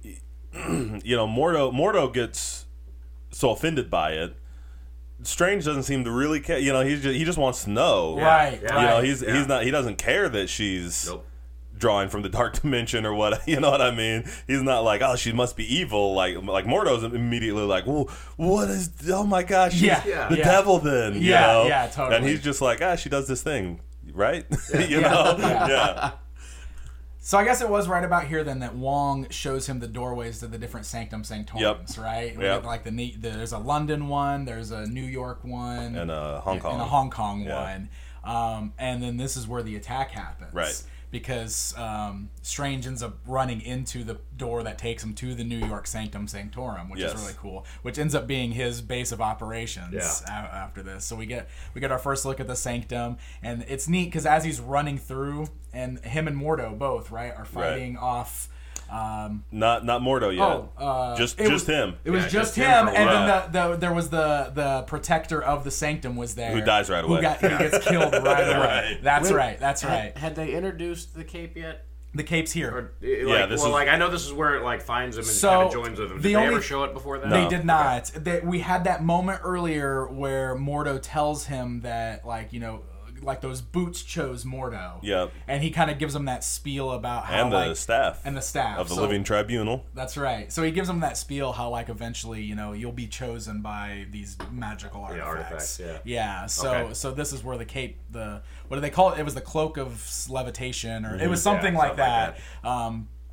Mordo gets so offended by it. Strange doesn't seem to really care. He just wants to know. Right. He doesn't care that she's drawing from the Dark Dimension or what. You know what I mean? He's not like, oh, she must be evil. Like Mordo's immediately like, well, what is? Oh my gosh, she's the devil then. Yeah, totally. And he's just like, she does this thing, right? Yeah. So I guess it was right about here then that Wong shows him the doorways to the different Sanctum Sanctorums, right? Yep. Like there's a London one, there's a New York one, and a Hong Kong one, and then this is where the attack happens, right? Because Strange ends up running into the door that takes him to the New York Sanctum Sanctorum, which is really cool. Which ends up being his base of operations after this. So we get our first look at the Sanctum, and it's neat because as he's running through, and him and Mordo both are fighting off. Not Mordo yet. Just him. It was just him, and then there was the protector of the Sanctum was there, who dies right away. He gets killed right away. That's right. Had they introduced the cape yet? The cape's here. I know this is where it finds him and kind of joins with him. Did they ever show it before that? They did not. We had that moment earlier where Mordo tells him that those boots chose Mordo. Yep. And he kind of gives him that spiel about how the staff of the Living Tribunal. That's right. So he gives him that spiel how eventually you'll be chosen by these magical artifacts. So this is where the cape, what do they call it? It was the cloak of levitation, or it was something like that.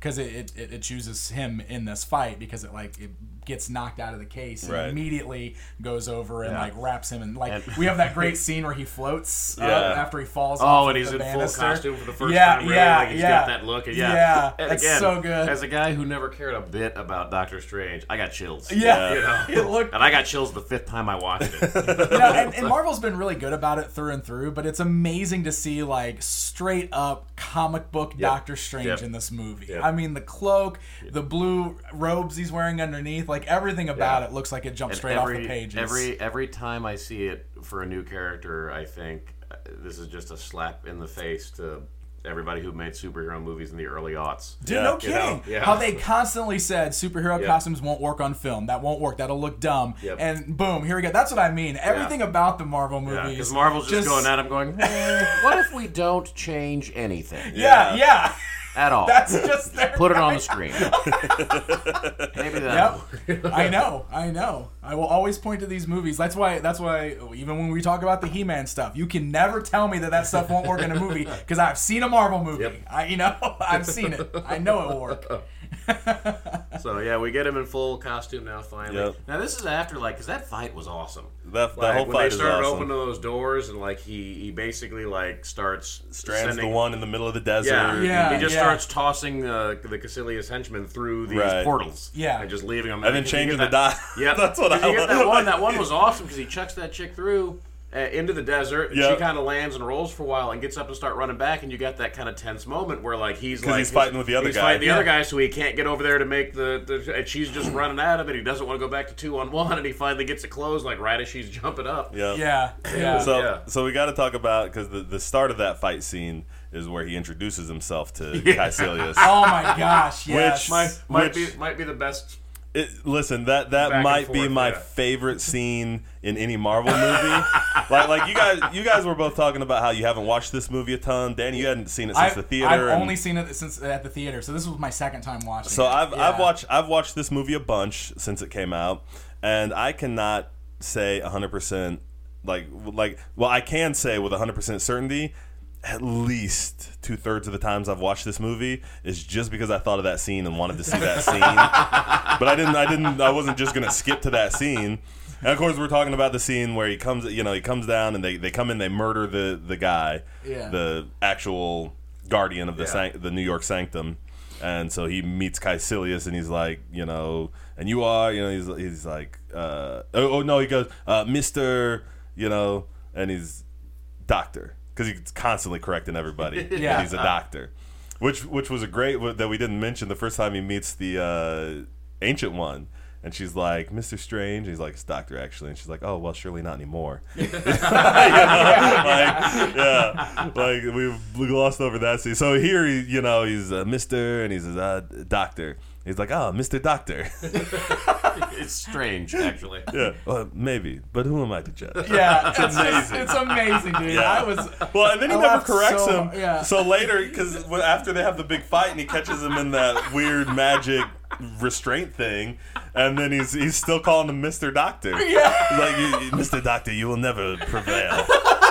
because it chooses him in this fight because it gets knocked out of the case and immediately goes over and wraps him and we have that great scene where he floats up after he falls off and he's the in banister. full costume for the first time. Really. He's got that look. And and it's so good. As a guy who never cared a bit about Doctor Strange, I got chills. Yeah. And I got chills the 5th time I watched it. And Marvel's been really good about it through and through, but it's amazing to see straight up comic book Doctor Strange in this movie. I mean, the cloak, the blue robes he's wearing underneath, everything about it looks like it jumped straight off the pages. Every time I see it for a new character, I think this is just a slap in the face to everybody who made superhero movies in the early aughts. Dude, no kidding. How they constantly said superhero costumes won't work on film. That won't work. That'll look dumb. And boom, here we go. That's what I mean. Everything about the Marvel movies. Because Marvel's just going at him going, what if we don't change anything? Yeah. At all. That's just their Put it on the screen. Maybe that. Yep. I know. I will always point to these movies. That's why even when we talk about the He-Man stuff, you can never tell me that stuff won't work in a movie because I've seen a Marvel movie. I've seen it. I know it will work. So we get him in full costume now. Finally. Now this is after because that fight was awesome. That whole fight is awesome. When they started opening those doors and he basically strands the one in the middle of the desert. He just starts tossing the Caecilius henchmen through these portals. And just leaving them. And then changing the die. Yeah, that's what I get that one. That one was awesome because he chucks that chick through into the desert. And she kind of lands and rolls for a while and gets up and start running back. And you got that kind of tense moment where he's fighting with the other guy. He's fighting the other guy, so he can't get over there to make and she's just running at him, and he doesn't want to go back to 2-on-1, and he finally gets it closed right as she's jumping up. So we got to talk about because the start of that fight scene is where he introduces himself to Caecilius. Oh my gosh! Yes, which might be the best. Listen, that might be my favorite scene in any Marvel movie. like you guys were both talking about how you haven't watched this movie a ton. Danny, you hadn't seen it since the theater. I've only seen it since at the theater, so this was my second time watching it. So I've watched this movie a bunch since it came out, and I cannot say 100% I can say with 100% certainty. At least 2/3 of the times I've watched this movie is just because I thought of that scene and wanted to see that scene. But I wasn't just gonna skip to that scene. And of course we're talking about the scene where he comes down and they come in, they murder the guy, the actual guardian of the New York Sanctum. And so he meets Caecilius and he's like, and you are, he's like, he goes, Mr., and he's Doctor. Because he's constantly correcting everybody. He's a doctor. Which was a great that we didn't mention the first time he meets the Ancient One. And she's like, Mr. Strange. He's like, it's Doctor, actually. And she's like, oh, well, surely not anymore. We glossed over that scene. So here, he's a Mr. and he's a Doctor. He's like, oh, Mr. Doctor. It's strange, actually. Yeah, well, maybe. But who am I to judge? Yeah, it's amazing. It's amazing, dude. Yeah. And then he never corrects him. Yeah. So later, because after they have the big fight and he catches him in that weird magic restraint thing, and then he's still calling him Mr. Doctor. Yeah. He's like, Mr. Doctor, you will never prevail.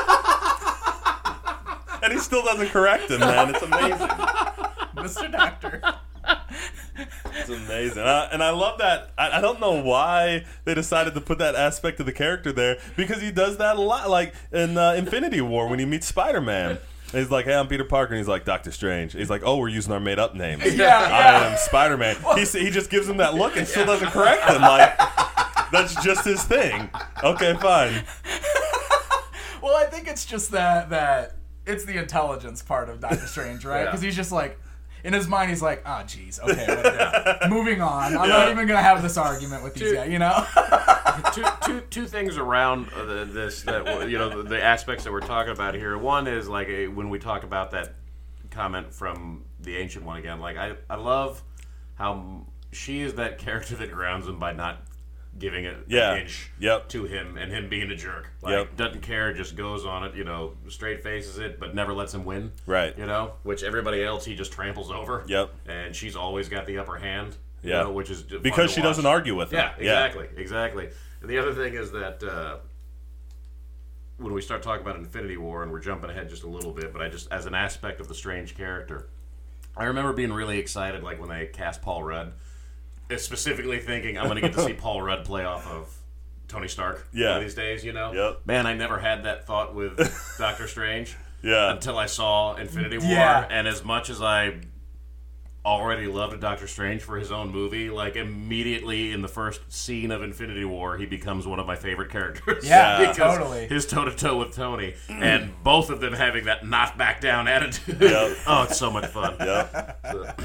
And he still doesn't correct him, man. It's amazing. Mr. Doctor. It's amazing. And I love that. I don't know why they decided to put that aspect of the character there, because he does that a lot. Like in Infinity War when he meets Spider-Man. He's like, hey, I'm Peter Parker. And he's like, Doctor Strange. He's like, oh, we're using our made-up names. I am Spider-Man. He just gives him that look and still doesn't correct him. Like, that's just his thing. Okay, fine. Well, I think it's just that it's the intelligence part of Doctor Strange, right? Because he's just like, in his mind, he's like, oh, geez, okay, whatever. Moving on. I'm not even going to have this argument with these guys, Two things around this, that the aspects that we're talking about here. One is, like, when we talk about that comment from the Ancient One again, like, I love how she is that character that grounds him by not giving it an inch to him and him being a jerk. Like, doesn't care, just goes on it, straight faces it, but never lets him win. Right. Which everybody else he just tramples over. Yep. And she's always got the upper hand. Yeah. Which is because she doesn't argue with him. Yeah, exactly. And the other thing is that when we start talking about Infinity War, and we're jumping ahead just a little bit, but I just, as an aspect of the Strange character, I remember being really excited, like when they cast Paul Rudd, specifically thinking I'm going to get to see Paul Rudd play off of Tony Stark one of these days. Yep. Man, I never had that thought with Doctor Strange. Yeah. Until I saw Infinity War, and as much as I already loved Doctor Strange for his own movie, like immediately in the first scene of Infinity War, he becomes one of my favorite characters. Yeah, because totally. His toe-to-toe with Tony, and both of them having that not back down attitude. Yep. Oh, it's so much fun. Yep.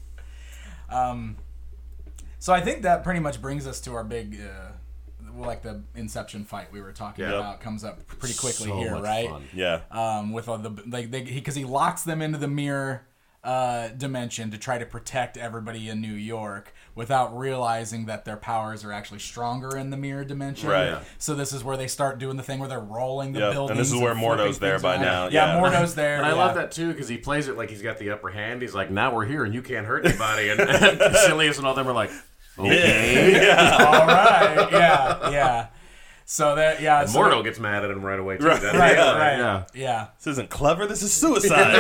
So I think that pretty much brings us to our big, like the Inception fight we were talking about comes up pretty quickly So here, much right? fun. Yeah. With all the because he locks them into the mirror dimension to try to protect everybody in New York without realizing that their powers are actually stronger in the mirror dimension. Right. So this is where they start doing the thing where they're rolling the buildings. And this is where flipping Mordo's there things by around. now. Yeah, Mordo's there. And I love that too because he plays it like he's got the upper hand. He's like, "Now we're here, and you can't hurt anybody." And Caecilius and all them are like, "Okay." All right. Yeah. So that And Mordo gets mad at him right away too. Right. doesn't he? Right. Like, Right. Yeah. Yeah. This isn't clever. This is suicide.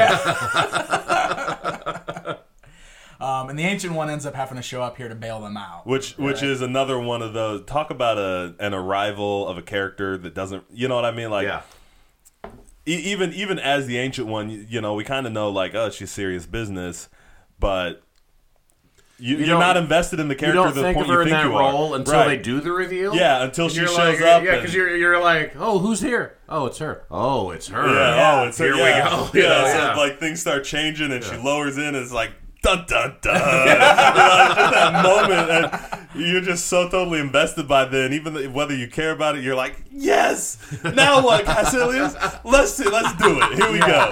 And the Ancient One ends up having to show up here to bail them out. Which is another one of those. Talk about an arrival of a character that doesn't. You know what I mean? Like, Yeah. even as the Ancient One, you know, we kind of know like, oh, she's serious business, but you're not invested in the You character don't to the think of point her you in think that you role are. until Right. they do the reveal. Yeah, until And she you're shows like, up. Yeah, because you're like, oh, who's here? Oh, it's her. Oh, it's her. Yeah, oh, it's Here yeah. we go. Yeah, Yeah. so like things start changing, and she lowers in, and it's like dun dun dun. Like, just that moment, and you're just so totally invested by then. Even whether you care about it, you're like, yes. Now what, Caecilius? Let's do it. Here we go.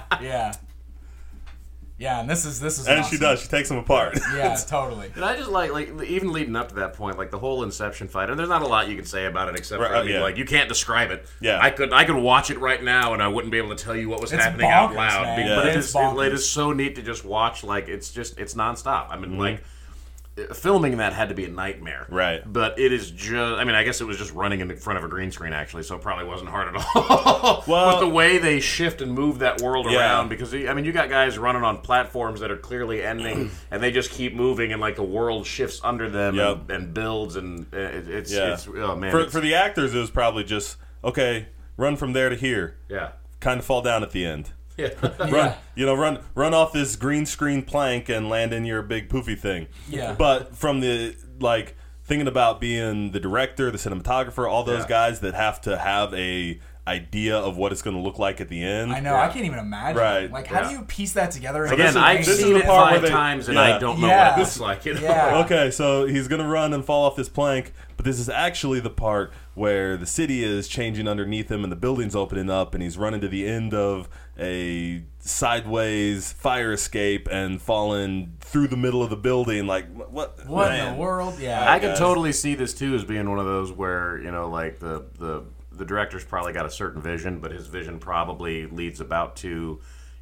Yeah, and this is And awesome. she does. She takes them apart. Yeah, totally. And I just like even leading up to that point, like the whole Inception fight. And there's not a lot you can say about it except for like you can't describe it. Yeah. I could watch it right now and I wouldn't be able to tell you what was It's happening bonkers, out loud. man. But Yeah. it It's bonkers. is so neat to just watch. Like it's nonstop. I mean, like filming that had to be a nightmare. Right. But it is just. I mean, I guess it was just running in front of a green screen actually, so it probably wasn't hard at all. Well- but the way they shift and move that world Yeah. around, because I mean, you got guys running on platforms that are clearly ending, and they just keep moving, and like the world shifts under them and builds, and it's oh man. For the actors, it was probably just okay. Run from there to here. yeah. Kind of fall down at the end. Yeah. Run off this green screen plank and land in your big poofy thing. Yeah. But from the thinking about being the director, the cinematographer, all those guys that have to have a idea of what it's going to look like at the end. I know. I can't even imagine. Right. Like, how do you piece that together? So Again, this I've is seen the it part where 5 they- times, and yeah. I don't know Yeah. what it looks like. You know? Yeah. Okay, so he's going to run and fall off this plank, but this is actually the part where the city is changing underneath him and the building's opening up, and he's running to the end of a sideways fire escape and falling through the middle of the building. Like, what What in man. the world? Yeah. I could guys. totally see this too as being one of those where like the director's probably got a certain vision, but his vision probably leads about to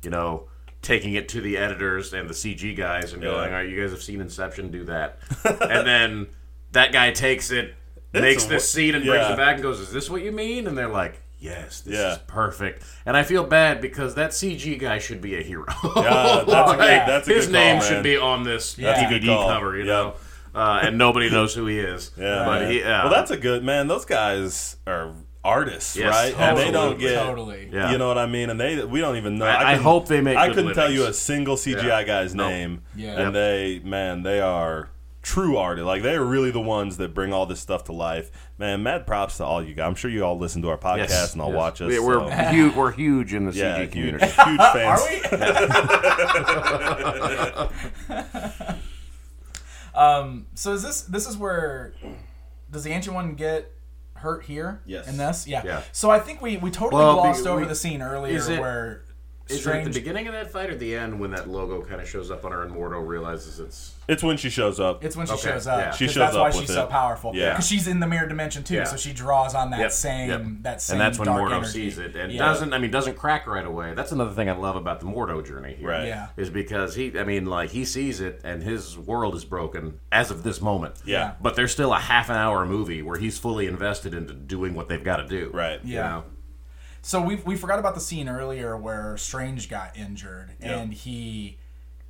taking it to the editors and the CG guys and going, all right, you guys have seen Inception, do that. And then that guy takes it, makes this scene and brings it back and goes, is this what you mean? And they're like, yes, this is perfect. And I feel bad because that CG guy should be a hero. Yeah, that's a His good name call, should man. be on this That's a good DVD call. cover, you Yeah. know? And nobody knows who he is. Yeah, But man. Well, that's a good man. Those guys are artists, Yes, right? And they don't absolutely. get, Totally. Yeah. you know what I mean. And we don't even know. I hope they make I good couldn't tell you a livings. single CGI guy's name. Yeah. And they are true artists. Like, they are really the ones that bring all this stuff to life. Man, mad props to all you guys. I'm sure you all listen to our podcast and all watch us. We're huge in the yeah, CG huge, community. huge fans. Are we? So this is where does the Ancient One get hurt here? Yes. In this? Yeah. Yeah. So I think we totally Well, glossed we- over the scene earlier is it- where Is it at the Strange. beginning of that fight or the end when that logo kind of shows up on her and Mordo realizes it's... It's when she shows up. It's when she Okay, shows up. yeah. She 'Cause shows that's why up she's with so it. powerful. Yeah. Because she's in the mirror dimension too, Yeah. so she draws on that Yep, same yep. that same And that's when dark Mordo energy. sees it and Yeah. doesn't crack right away. That's another thing I love about the Mordo journey here. Right. Yeah. Is because he sees it and his world is broken as of this moment. Yeah. But there's still a half an hour movie where he's fully invested into doing what they've got to do. Right. You Yeah. know? So we forgot about the scene earlier where Strange got injured and he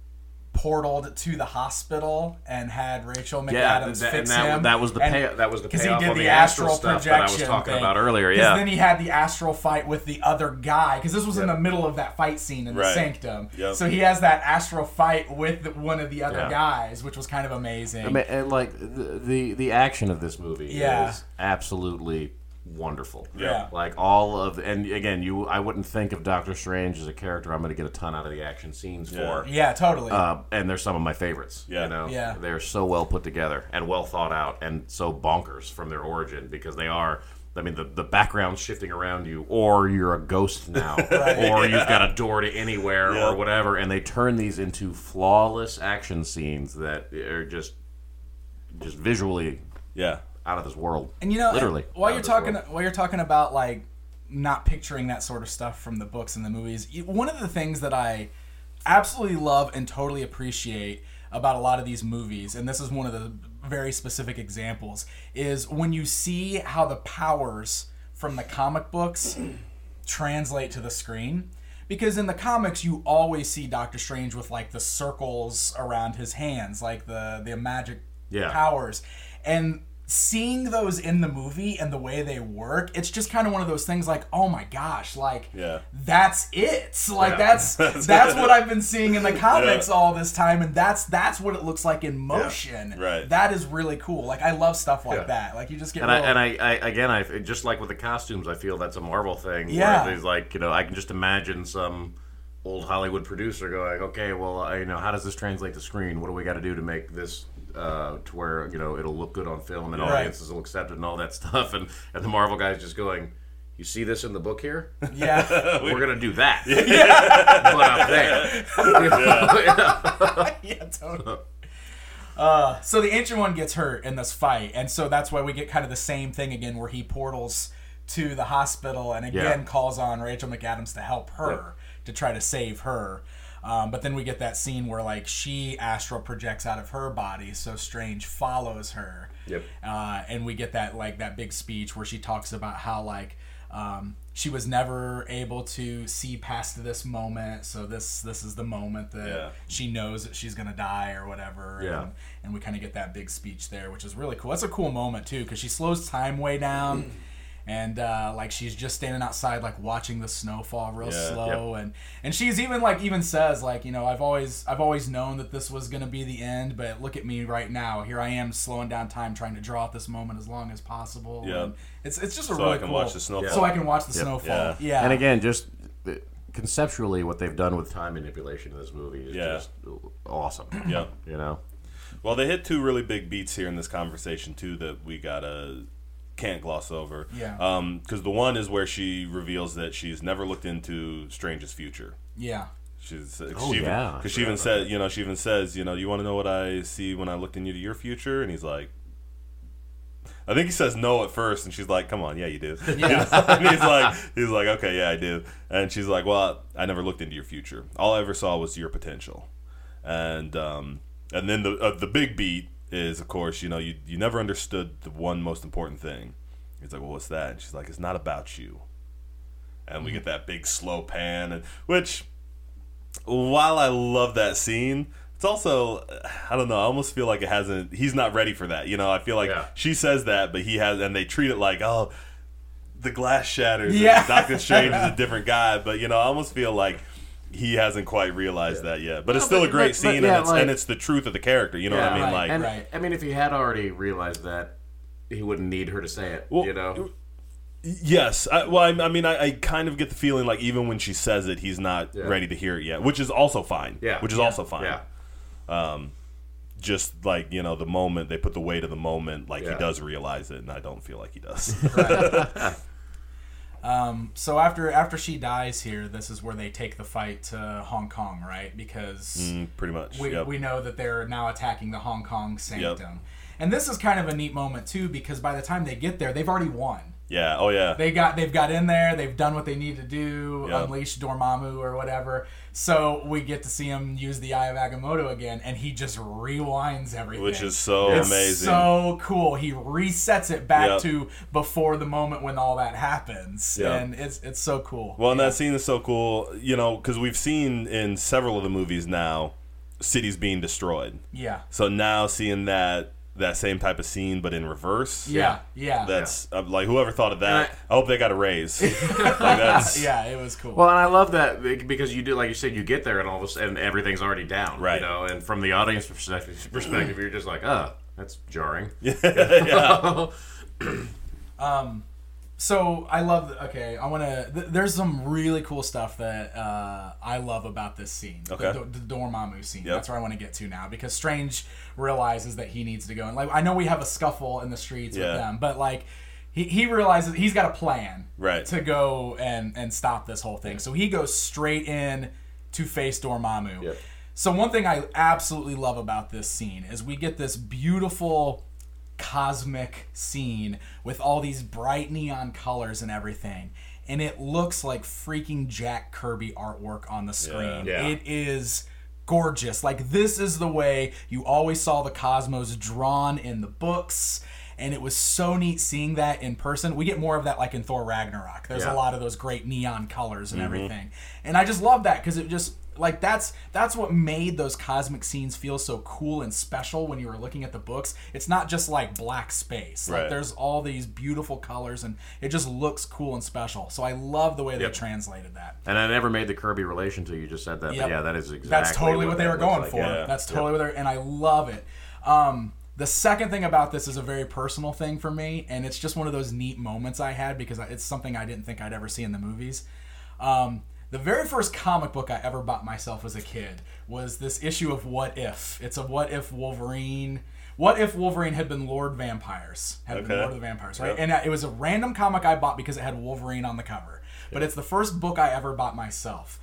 portaled to the hospital and had Rachel McAdams fix him. That was the payoff. That was the payoff he did on the the astral stuff projection that I was talking about earlier. Because Yeah. then he had the astral fight with the other guy. Because this was in the middle of that fight scene in the Sanctum. Yep. So he has that astral fight with one of the other guys, which was kind of amazing. I mean, and like the action of this movie is absolutely wonderful. Yeah. Like all of, and again, I wouldn't think of Doctor Strange as a character I'm going to get a ton out of the action scenes for. Yeah, totally. And they're some of my favorites. Yeah. You know? Yeah. They're so well put together and well thought out and so bonkers from their origin because they are. I mean, the background's shifting around you, or you're a ghost now, or you've got a door to anywhere, or whatever, and they turn these into flawless action scenes that are just visually out of this world. And you know, literally. While you're talking about like not picturing that sort of stuff from the books and the movies, one of the things that I absolutely love and totally appreciate about a lot of these movies, and this is one of the very specific examples, is when you see how the powers from the comic books translate to the screen. Because in the comics, you always see Doctor Strange with like the circles around his hands, like the magic powers. And seeing those in the movie and the way they work, it's just kind of one of those things like, oh my gosh, like that's it. Like that's what I've been seeing in the comics all this time, and that's what it looks like in motion. Right. That is really cool. Like I love stuff like that. Like you just get I just like with the costumes, I feel that's a Marvel thing. Yeah. Where it's like, you know, I can just imagine some old Hollywood producer going, okay, well, you know, how does this translate to screen? What do we got to do to make this to where, you know, it'll look good on film and audiences will accept it and all that stuff, and the Marvel guys just going, you see this in the book here? Yeah. We're gonna do that. But up there. Yeah, totally. So the Ancient One gets hurt in this fight, and so that's why we get kind of the same thing again, where he portals to the hospital and again calls on Rachel McAdams to help her to try to save her. But then we get that scene where like she astral projects out of her body, so Strange follows her. Yep. And we get that big speech where she talks about how like she was never able to see past this moment, so this is the moment that she knows that she's gonna die or whatever. Yeah. And we kind of get that big speech there, which is really cool. That's a cool moment too, because she slows time way down. And like she's just standing outside, like watching the snow fall real slow, and she's even says like, you know, I've always known that this was gonna be the end, but look at me right now. Here I am slowing down time, trying to draw out this moment as long as possible. Yeah, and it's just a so really I can cool. watch the snowfall. So I can watch the snowfall. Yeah. And again, just conceptually, what they've done with time manipulation in this movie is just awesome. Yeah, you know. Well, they hit two really big beats here in this conversation too that we can't gloss over. Yeah. Because the one is where she reveals that she's never looked into Strange's future. Yeah. Because she even said, you want to know what I see when I looked into your future? And he's like, I think he says no at first, and she's like, come on, yeah, you do. Yeah. And he's like, okay, yeah, I do. And she's like, well, I never looked into your future. All I ever saw was your potential. And then the big beat is, of course, you never understood the one most important thing. He's like, well, what's that? And she's like, it's not about you. And we get that big slow pan, which, while I love that scene, it's also, I don't know, I almost feel like he's not ready for that. You know, I feel like she says that, but he has, and they treat it like, oh, the glass shatters. Yeah. And Doctor Strange is a different guy, but, I almost feel like he hasn't quite realized that yet. But it's still a great scene, and it's the truth of the character. You know what I mean? Right, like, I mean, if he had already realized that, he wouldn't need her to say it. Well, you know. Yes. I kind of get the feeling like even when she says it, he's not ready to hear it yet, which is also fine. Yeah. Which is also fine. Yeah. Just like, the moment, they put the weight of the moment, like he does realize it, and I don't feel like he does. Right. So after she dies here, this is where they take the fight to Hong Kong, right? Because pretty much. We know that they're now attacking the Hong Kong Sanctum. Yep. And this is kind of a neat moment too, because by the time they get there, they've already won. Yeah. Oh yeah. They've got in there. They've done what they need to do. Yep. Unleash Dormammu or whatever. So we get to see him use the Eye of Agamotto again, and he just rewinds everything, which is amazing. So cool. He resets it back to before the moment when all that happens, and it's so cool. Well, and that scene is so cool, because we've seen in several of the movies now, cities being destroyed. Yeah. So now seeing that same type of scene, but in reverse. Yeah. That's like whoever thought of that. I hope they got a raise. That's, yeah, it was cool. Well, and I love that because you do, like you said, you get there and all of a sudden everything's already down, right? You know, and from the audience perspective, you're just like, oh, that's jarring. Yeah. So I love. Okay, I want to. There's some really cool stuff that I love about this scene. Okay. The Dormammu scene. Yep. That's where I want to get to now because Strange realizes that he needs to go and like I know we have a scuffle in the streets with them, but like he realizes he's got a plan to go and stop this whole thing. So he goes straight in to face Dormammu. Yep. So one thing I absolutely love about this scene is we get this beautiful cosmic scene with all these bright neon colors and everything, and it looks like freaking Jack Kirby artwork on the screen. Yeah. It is gorgeous. Like, this is the way you always saw the cosmos drawn in the books, and it was so neat seeing that in person. We get more of that like in Thor Ragnarok. There's a lot of those great neon colors and everything, and I just love that because it just like that's what made those cosmic scenes feel so cool and special when you were looking at the books. It's not just like black space. Like there's all these beautiful colors and it just looks cool and special. So I love the way they translated that. And I never made the Kirby relation to you. Just said that. But yeah, that is exactly that's totally what they were going for. Yeah. That's totally what and I love it. The second thing about this is a very personal thing for me, and it's just one of those neat moments I had because it's something I didn't think I'd ever see in the movies. The very first comic book I ever bought myself as a kid was this issue of What If. It's a What If Wolverine. What if Wolverine had been Lord Vampires? Had been Lord of the Vampires, right? Yep. And it was a random comic I bought because it had Wolverine on the cover. But it's the first book I ever bought myself.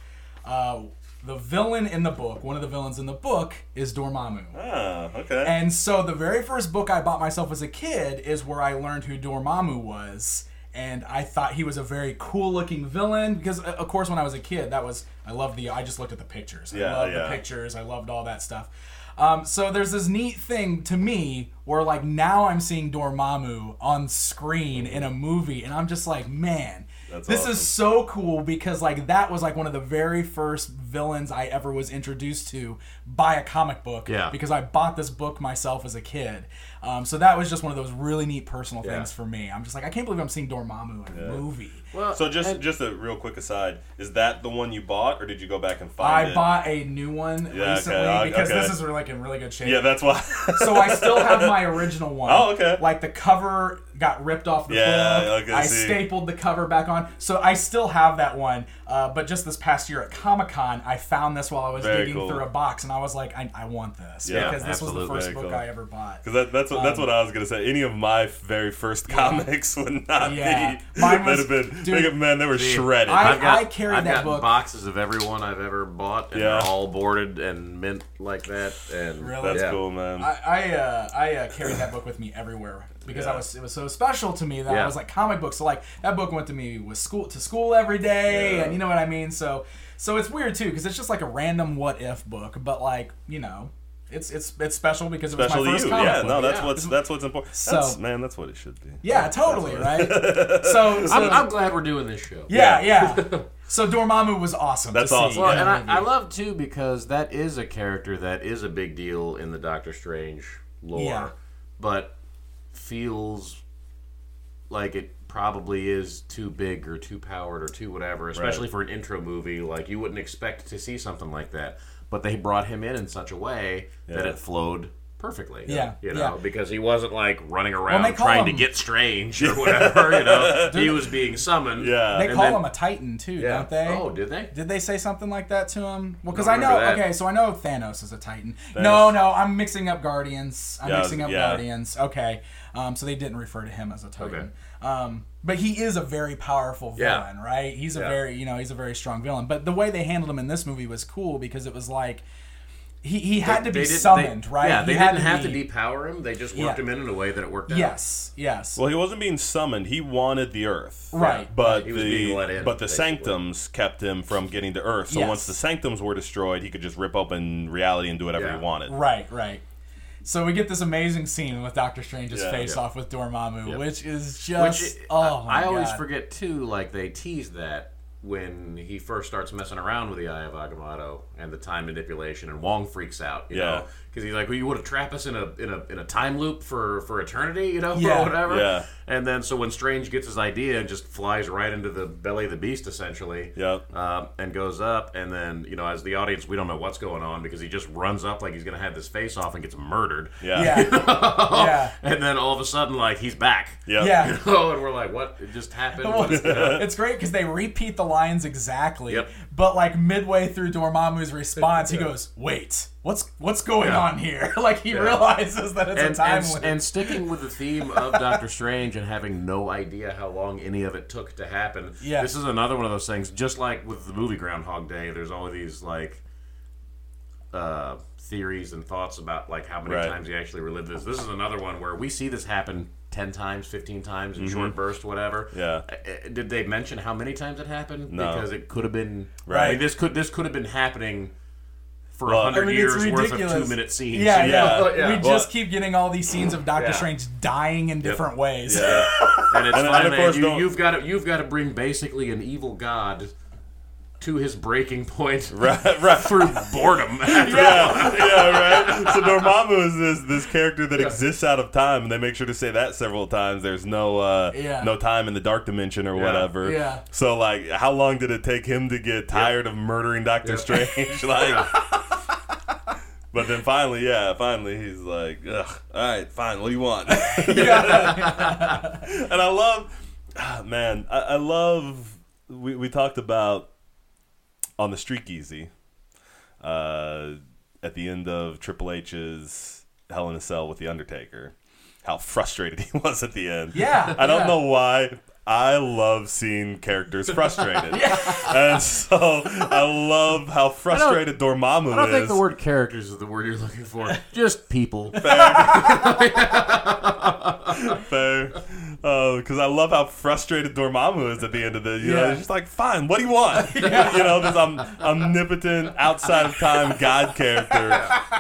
The villain in the book, one of the villains in the book, is Dormammu. Ah, okay. And so the very first book I bought myself as a kid is where I learned who Dormammu was. And I thought he was a very cool-looking villain because, of course, when I was a kid, I just looked at the pictures. I loved the pictures. I loved all that stuff. So there's this neat thing to me where, like, now I'm seeing Dormammu on screen in a movie, and I'm just like, man, this awesome. is so cool because, like, that was, like, one of the very first villains I ever was introduced to by a comic book because I bought this book myself as a kid. So that was just one of those really neat personal things for me. I'm just like, I can't believe I'm seeing Dormammu in a movie. Well, so just a real quick aside, is that the one you bought, or did you go back and find it? I bought a new one recently because this is like in really good shape. Yeah, that's why. So I still have my original one. Oh, okay. Like the cover got ripped off the book. Okay, I stapled the cover back on. So I still have that one. But just this past year at Comic-Con, I found this while I was digging through a box, and I was like, I want this because this was the first book I ever bought. Because that's what I was gonna say. Any of my very first comics would not be. Mine was, man, they were shredded. I carried that book. I've got boxes of every one I've ever bought, and they're all boarded and mint like that. And really? That's cool, man. I carried that book with me everywhere because it was so special to me that I was like comic books. So like that book went to me with school every day, and you know what I mean. So it's weird too because it's just like a random what if book, but like it's special because it was my first comic book. No, that's what's important. That's what it should be. Yeah, totally, right? So I'm glad we're doing this show. Yeah. So Dormammu was awesome. That's to awesome. see. Well, and I love too because that is a character that is a big deal in the Doctor Strange lore, but feels like it probably is too big or too powered or too whatever, especially for an intro movie. Like you wouldn't expect to see something like that. But they brought him in such a way that it flowed perfectly. Because he wasn't like running around trying to get Strange or whatever. He was being summoned. Yeah, they call him a Titan too, don't they? Oh, did they? Did they say something like that to him? Well, because I I know. that. Okay, so I know Thanos is a Titan. No, I'm mixing up Guardians. Guardians. Okay, so they didn't refer to him as a Titan. Okay. But he is a very powerful villain, right? He's a he's a very strong villain. But the way they handled him in this movie was cool because it was like he had to be summoned, right? Yeah, they didn't have to depower him. They just worked him in a way that it worked out. Yes. Well, he wasn't being summoned. He wanted the Earth. Right. But he was being let in, the Sanctums kept him from getting to Earth. So once the Sanctums were destroyed, he could just rip open reality and do whatever he wanted. Right. So we get this amazing scene with Doctor Strange's face-off with Dormammu, which is just... I always forget, too, like, they teased that when he first starts messing around with the Eye of Agamotto and the time manipulation, and Wong freaks out, you know, because he's like, "Well, you want to trap us in a time loop for eternity, you know, or whatever." Yeah. And then so when Strange gets his idea and just flies right into the belly of the beast, essentially, and goes up, and then, you know, as the audience, we don't know what's going on because he just runs up like he's going to have this face off and gets murdered. Yeah. And then all of a sudden, like, he's back. Yeah. You know, and we're like, what? It just happened? Well, it's great because they repeat the lines exactly. Yep. But like midway through Dormammu's response, he goes, "Wait, what's going on here?" Like he realizes that it's a time loop. And sticking with the theme of Doctor Strange and having no idea how long any of it took to happen. Yeah. This is another one of those things. Just like with the movie Groundhog Day, there's all these like theories and thoughts about like how many times he actually relived this. This is another one where we see this happen 10 times, 15 times in short bursts, whatever. Yeah. Did they mention how many times it happened? No. Because it could have been... Right. I mean, this could have been happening for 100 years worth of 2-minute scenes. Yeah. We just keep getting all these scenes of Doctor Strange dying in different ways. Yeah. And it's fine, of course, man. You've got to bring basically an evil god to his breaking point through boredom. Right. So Dormammu is this character that exists out of time, and they make sure to say that several times. There's no time in the dark dimension or whatever. Yeah. So like, how long did it take him to get tired of murdering Doctor Strange? Like. But then finally he's like, ugh, all right, fine, what do you want? And I love, we talked about on the Streak Easy, at the end of Triple H's Hell in a Cell with The Undertaker, how frustrated he was at the end. Yeah. I don't know why. I love seeing characters frustrated. And so I love how frustrated Dormammu is. I don't think the word characters is the word you're looking for. Just people. Fair. Because I love how frustrated Dormammu is at the end of the, you know, he's just like, fine, what do you want? You know, this omnipotent, outside of time God character.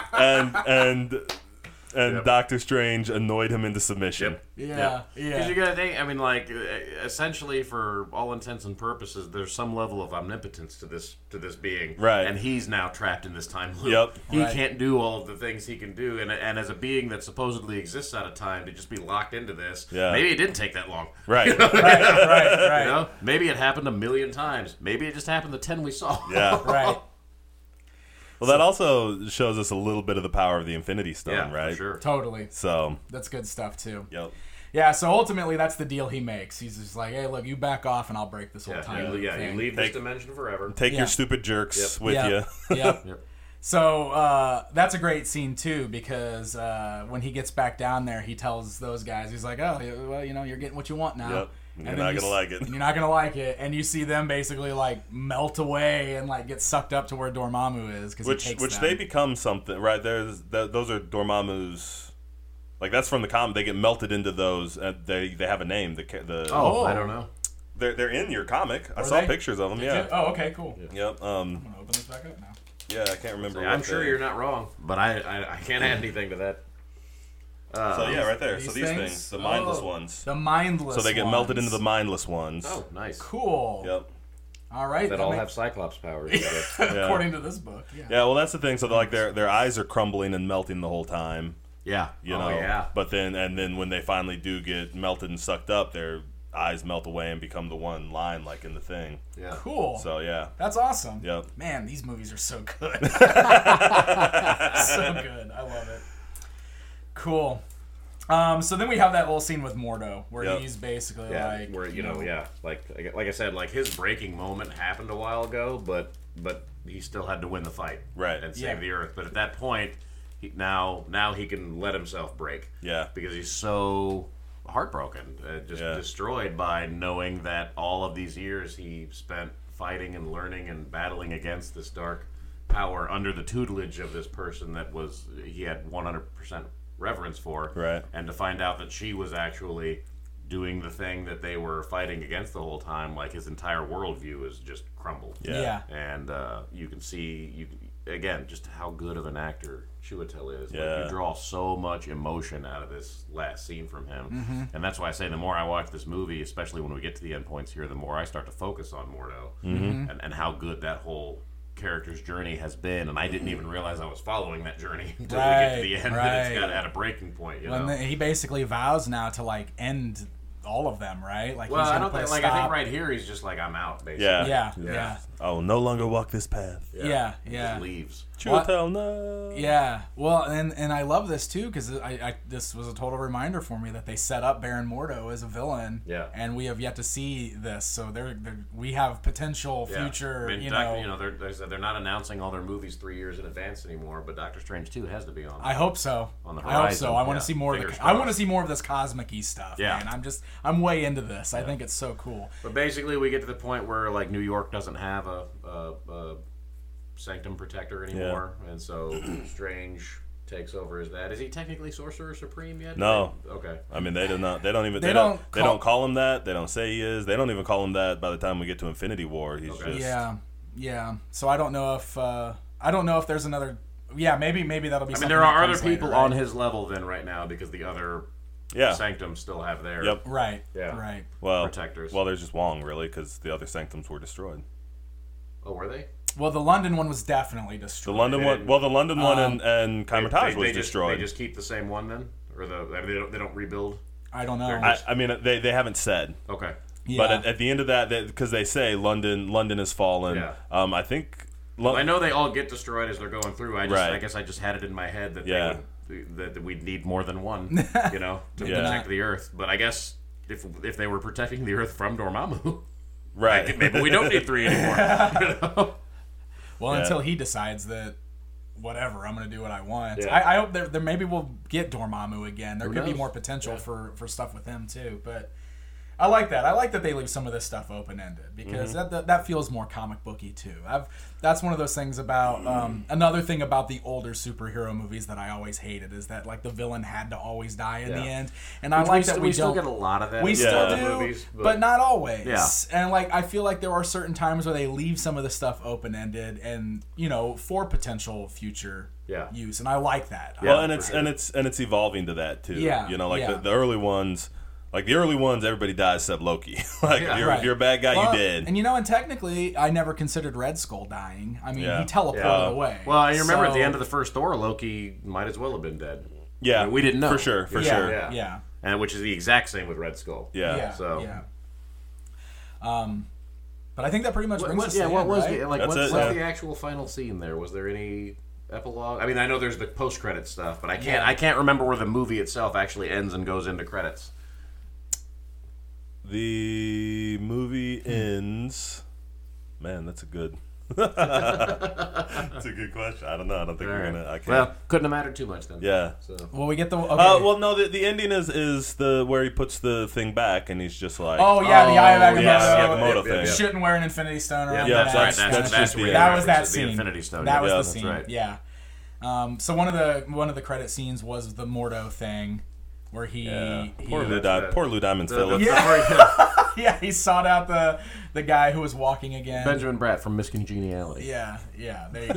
And Doctor Strange annoyed him into submission. Yeah. Because you got to think, I mean, like, essentially, for all intents and purposes, there's some level of omnipotence to this being, right? And he's now trapped in this time loop. Yep. He can't do all of the things he can do, and as a being that supposedly exists out of time, to just be locked into this, maybe it didn't take that long, right? You know? Right. You know, maybe it happened 1,000,000 times. Maybe it just happened the 10 we saw. Yeah, right. Well, that also shows us a little bit of the power of the Infinity Stone, right? For sure. Totally. So that's good stuff too. Yep. Yeah, so ultimately that's the deal he makes. He's just like, hey, look, you back off and I'll break this whole time. You leave this dimension forever. Take your stupid jerks with you. Yep. So that's a great scene too, because when he gets back down there, he tells those guys, he's like, oh, well, you know, you're getting what you want now. Yep. You're not going to like it. You're not going to like it. And you see them basically like melt away and like get sucked up to where Dormammu is. Which they become something, right? Those are Dormammu's, like that's from the comic. They get melted into those. They have a name. I don't know. They're in your comic. I saw pictures of them. Yeah. Oh, okay, cool. Yep. I'm going to open this back up now. Yeah, I can't remember. I'm sure you're not wrong, but I can't add anything to that. So yeah, right there. These things, the mindless ones. The mindless. So they get melted into the mindless ones. Oh, nice. Cool. Yep. All right. That all have Cyclops powers. According to this book. Yeah. Well, that's the thing. So like their eyes are crumbling and melting the whole time. Yeah. You know. But then when they finally do get melted and sucked up, their eyes melt away and become the one line like in the thing. Yeah. Cool. So yeah. That's awesome. Yep. Man, these movies are so good. So good. I love it. Cool. So then we have that little scene with Mordo where he's basically like, where like I said, like his breaking moment happened a while ago, but he still had to win the fight, right, and save the Earth. But at that point, now he can let himself break, because he's so heartbroken, destroyed by knowing that all of these years he spent fighting and learning and battling against this dark power under the tutelage of this person that he had 100% reverence for, right, and to find out that she was actually doing the thing that they were fighting against the whole time, like his entire worldview is just crumbled. Yeah. And you can see, again, just how good of an actor Chiwetel is. Yeah. Like, you draw so much emotion out of this last scene from him. Mm-hmm. And that's why I say the more I watch this movie, especially when we get to the end points here, the more I start to focus on Mordo and how good that whole character's journey has been. And I didn't even realize I was following that journey until we get to the end. And it's got at a breaking point. You know? He basically vows now to like end all of them, right? Like, Well, he's I gonna don't think, put a like, I think stop. right here he's just like, I'm out, basically. Yeah. I will no longer walk this path. Yeah. He just leaves. Chiwetel, no. Yeah, well, and I love this too because this was a total reminder for me that they set up Baron Mordo as a villain. Yeah. And we have yet to see this, so we have potential future. I mean, they're not announcing all their movies 3 years in advance anymore, but Doctor Strange 2 has to be on. I hope so. On the I hope horizon, so. I want yeah. to see more Fingers of I want to crossed. see more of this cosmic-y stuff. Yeah. Man. I'm way into this. I think it's so cool. But basically, we get to the point where like New York doesn't have a Sanctum Protector anymore, and so Strange takes over as that. Is he technically Sorcerer Supreme yet? No. Okay. I mean, they don't They don't call him that. They don't say he is. They don't even call him that by the time we get to Infinity War. He's Okay. just Yeah. So I don't know if there's another. Yeah, maybe that'll be. I mean, something there that are other comes later, people right? on his level then right now because the other Sanctums still have their Yep. Right. Yeah. Right. protectors. Well, there's just Wong really because the other Sanctums were destroyed. Oh, were they? Well, the London one was definitely The destroyed. London one. Well, the London one and Kamar-Taj was destroyed. They just keep the same one then, or I mean, they don't rebuild. I don't know. I mean, they haven't said. Okay. Yeah. But at the end of that, because they say London has fallen. Yeah. I think. I know they all get destroyed as they're going through. I Right. guess I just had it in my head that Yeah. that we'd need more than one, to protect the Earth. But I guess if they were protecting the Earth from Dormammu, Right. maybe we don't need 3 anymore. Well, Yeah. until he decides that, whatever, I'm going to do what I want. Yeah. I hope there maybe we'll get Dormammu again. There Who could be knows? more potential for stuff with him too. But I like that. I like that they leave some of this stuff open ended because that feels more comic booky too. That's one of those things about another thing about the older superhero movies that I always hated is that like the villain had to always die in the end, and I like that we still don't. get a lot of that. We in still the do, movies, but not always. Yeah. And like I feel like there are certain times where they leave some of the stuff open ended, and for potential future use, and I like that. Well, Yeah, and it's evolving to that too. Yeah, Like yeah. the early ones. Like the early ones, everybody dies except Loki. Like Yeah. if you're a bad guy, Well, you dead. And technically, I never considered Red Skull dying. I mean, Yeah. he teleported away. Well, I remember at the So- end of the first Thor, Loki might as well have been dead. Yeah, I mean, we didn't know for sure. Yeah. Yeah. And which is the exact same with Red Skull. Yeah. Yeah. So- Yeah. But I think that pretty much brings us to the what end, was right? That's what's it, yeah. the actual final scene there? Was there any epilogue? I mean, I know there's the post-credit stuff, but I can't remember where the movie itself actually ends and goes into credits. The movie ends. Man, that's a good. That's a good question. I don't know. I don't think we're gonna. I can't. Well, couldn't have mattered too much then. Yeah. So. Well, we get the. Okay. Well, no. The ending is the where he puts the thing back and he's just like. Oh yeah, the Eye of Agamotto. yeah, Agamotto thing. yeah. Shouldn't wear an Infinity Stone around Yeah, the that's neck. right. That's just where the- he That was that references scene. The Infinity Stone. That was Yeah, the that's scene. right. Yeah. So one of the credit scenes was the Mordo thing, where he Poor Lou Diamond the- Phillips. yeah, he sought out the guy who was walking again. Benjamin Bratt from Miss Congeniality. Yeah, there you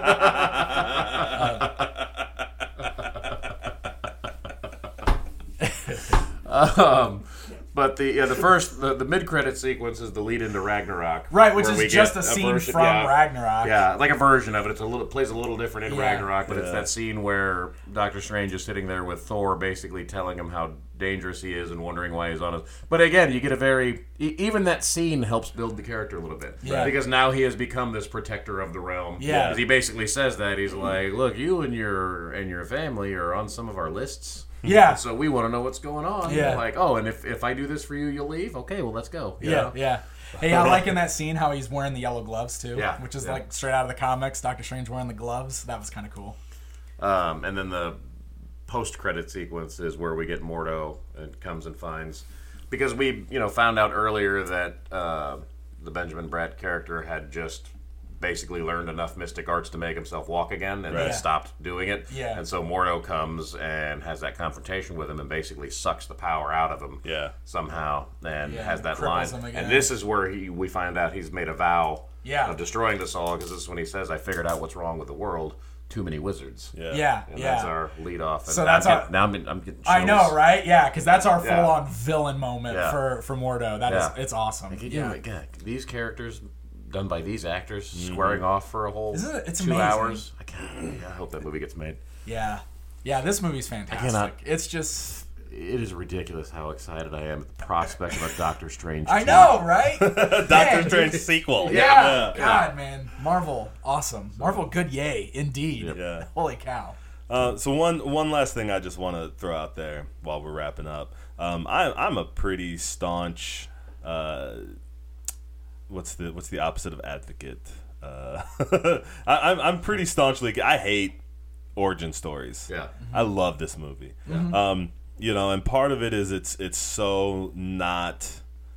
go. But the mid credit sequence is the lead into Ragnarok, Right, which where we is just get a scene version- from yeah. Ragnarok. Yeah, like a version of it. It plays a little different in Yeah. Ragnarok, but it's that scene where Doctor Strange is sitting there with Thor, basically telling him how dangerous he is and wondering why he's on us. But again, you get a very even that scene helps build the character a little bit, Yeah. because now he has become this protector of the realm. Yeah. because he basically says that he's like, look, you and your family are on some of our lists. Yeah. So we want to know what's going on. Yeah. Like, oh, and if I do this for you, you'll leave? Okay, well, let's go. You Yeah, know? yeah. Hey, I like in that scene how he's wearing the yellow gloves too. Yeah, Which is yeah. like straight out of the comics. Doctor Strange wearing the gloves. That was kind of cool. And then the post-credit sequence is where we get Mordo and comes and finds... Because we, found out earlier that the Benjamin Bratt character had just basically learned enough mystic arts to make himself walk again, and then stopped doing it. Yeah. And so Mordo comes and has that confrontation with him and basically sucks the power out of him somehow, and has that line. And this is where we find out he's made a vow of destroying this all, because this is when he says, I figured out what's wrong with the world. Too many wizards. Yeah. And that's our lead off. And so that's I'm getting chills. I know, right? Yeah, because that's our full on villain moment for Mordo. That is, it's awesome. These characters done by these actors squaring off for a whole it's 2 amazing. Hours. I hope that movie gets made. Yeah, this movie's fantastic. It's just... It is ridiculous how excited I am at the prospect of a Doctor Strange 2. I know, right? Doctor Strange sequel. Yeah. God, man. Marvel, awesome. Marvel, good yay, indeed. Yeah. Holy cow. So one last thing I just want to throw out there while we're wrapping up. I'm a pretty staunch... what's the opposite of advocate? I'm pretty staunchly... I hate origin stories. Yeah. I love this movie. Yeah. And part of it is it's so not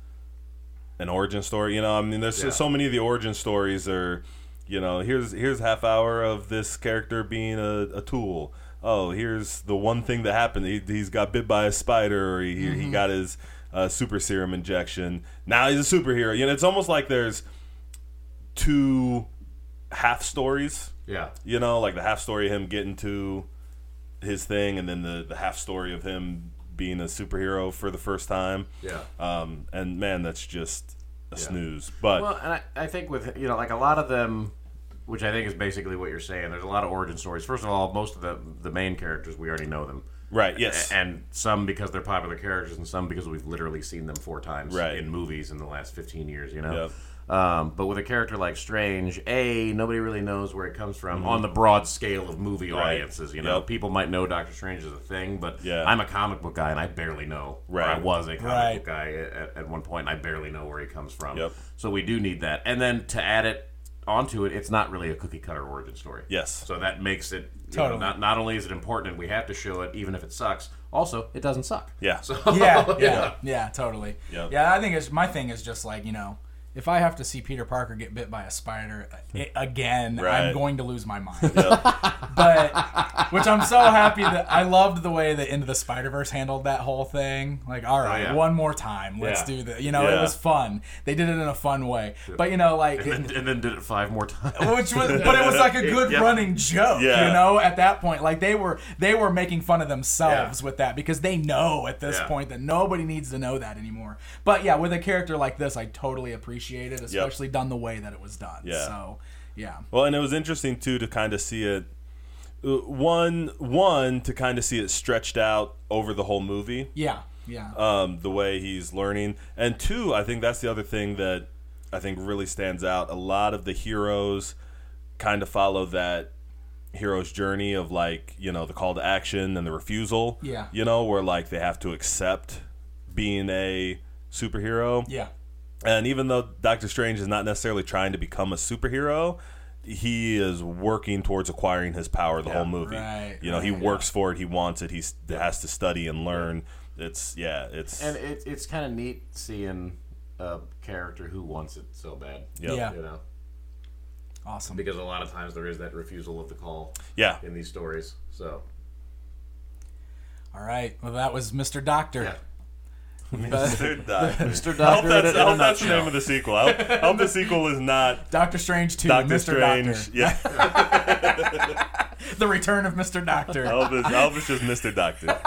an origin story. I mean, there's so many of the origin stories are, here's half hour of this character being a tool. Oh, here's the one thing that happened. He's got bit by a spider, or he got his super serum injection. Now he's a superhero. It's almost like there's two half stories. Yeah. Like the half story of him getting to his thing, and then the half story of him being a superhero for the first time. Yeah. And man, that's just a snooze. But and I think with like a lot of them, which I think is basically what you're saying, there's a lot of origin stories. First of all, most of the main characters, we already know them. Right, yes. And some because they're popular characters, and some because we've literally seen them 4 times in movies in the last 15 years, Yep. But with a character like Strange, nobody really knows where it comes from on the broad scale of movie audiences. People might know Doctor Strange is a thing, but I'm a comic book guy and I barely know. Or I was a comic book guy at one point, and I barely know where he comes from. Yep. So we do need that. And then to add it onto it, it's not really a cookie cutter origin story. Yes. So that makes it totally. Not only is it important and we have to show it, even if it sucks. Also, it doesn't suck. Yeah. So, yeah, totally. Yep. Yeah, I think my thing is just like, if I have to see Peter Parker get bit by a spider again, I'm going to lose my mind. Yep. But, which I'm so happy that I loved the way the Into the Spider-Verse handled that whole thing. Like, all right, one more time, let's do that. It was fun. They did it in a fun way. But like, and then did it 5 more times. But it was like a good running joke. At that point, like they were making fun of themselves with that, because they know at this point that nobody needs to know that anymore. But yeah, with a character like this, I totally appreciate it, especially done the way that it was done. So, yeah. Well, and it was interesting too to kind of see it. One to kind of see it stretched out over the whole movie. Yeah. The way he's learning, and 2, I think that's the other thing that I think really stands out. A lot of the heroes kind of follow that hero's journey of like the call to action and the refusal. Yeah. Where like they have to accept being a superhero. Yeah. And even though Doctor Strange is not necessarily trying to become a superhero, he is working towards acquiring his power the whole movie. He works for it. He wants it. He has to study and learn. It's kind of neat seeing a character who wants it so bad. Yeah. Awesome. Because a lot of times there is that refusal of the call. Yeah. In these stories. So. All right. Well, that was Mr. Doctor. Yeah. Mr. Doctor. Mr. Doctor. I hope that's the name of the sequel. I hope the sequel is not Doctor Strange 2. Doctor Mr. Strange. Doctor. Yeah. The Return of Mr. Doctor. I hope it's just Mr. Doctor.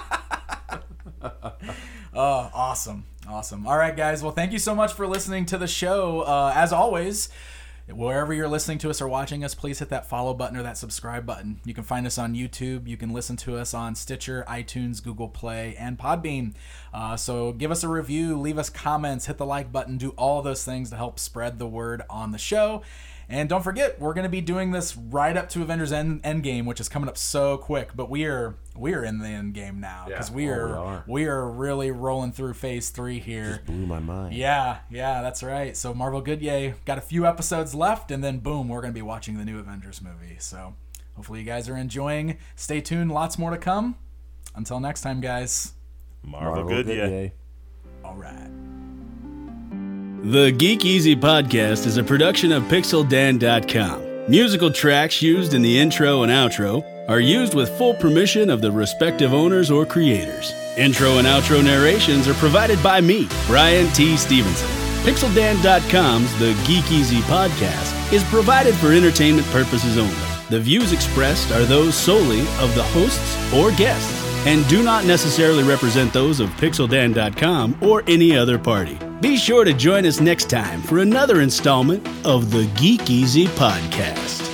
Oh, awesome. All right, guys. Well, thank you so much for listening to the show. As always, wherever you're listening to us or watching us, please hit that follow button or that subscribe button. You can find us on YouTube. You can listen to us on Stitcher, iTunes, Google Play, and Podbean. So give us a review, leave us comments, hit the like button, do all those things to help spread the word on the show. And don't forget, we're going to be doing this right up to Avengers Endgame, which is coming up so quick. But we are in the end game now, because we are really rolling through Phase 3 here. Just blew my mind. Yeah, that's right. So Marvel Good Yay, got a few episodes left, and then boom, we're going to be watching the new Avengers movie. So hopefully you guys are enjoying. Stay tuned, lots more to come. Until next time, guys. Marvel Good Yay. All right. The Geek Easy Podcast is a production of PixelDan.com. Musical tracks used in the intro and outro are used with full permission of the respective owners or creators. Intro and outro narrations are provided by me, Brian T. Stevenson. PixelDan.com's The Geek Easy Podcast is provided for entertainment purposes only. The views expressed are those solely of the hosts or guests and do not necessarily represent those of PixelDan.com or any other party. Be sure to join us next time for another installment of the Geek Easy Podcast.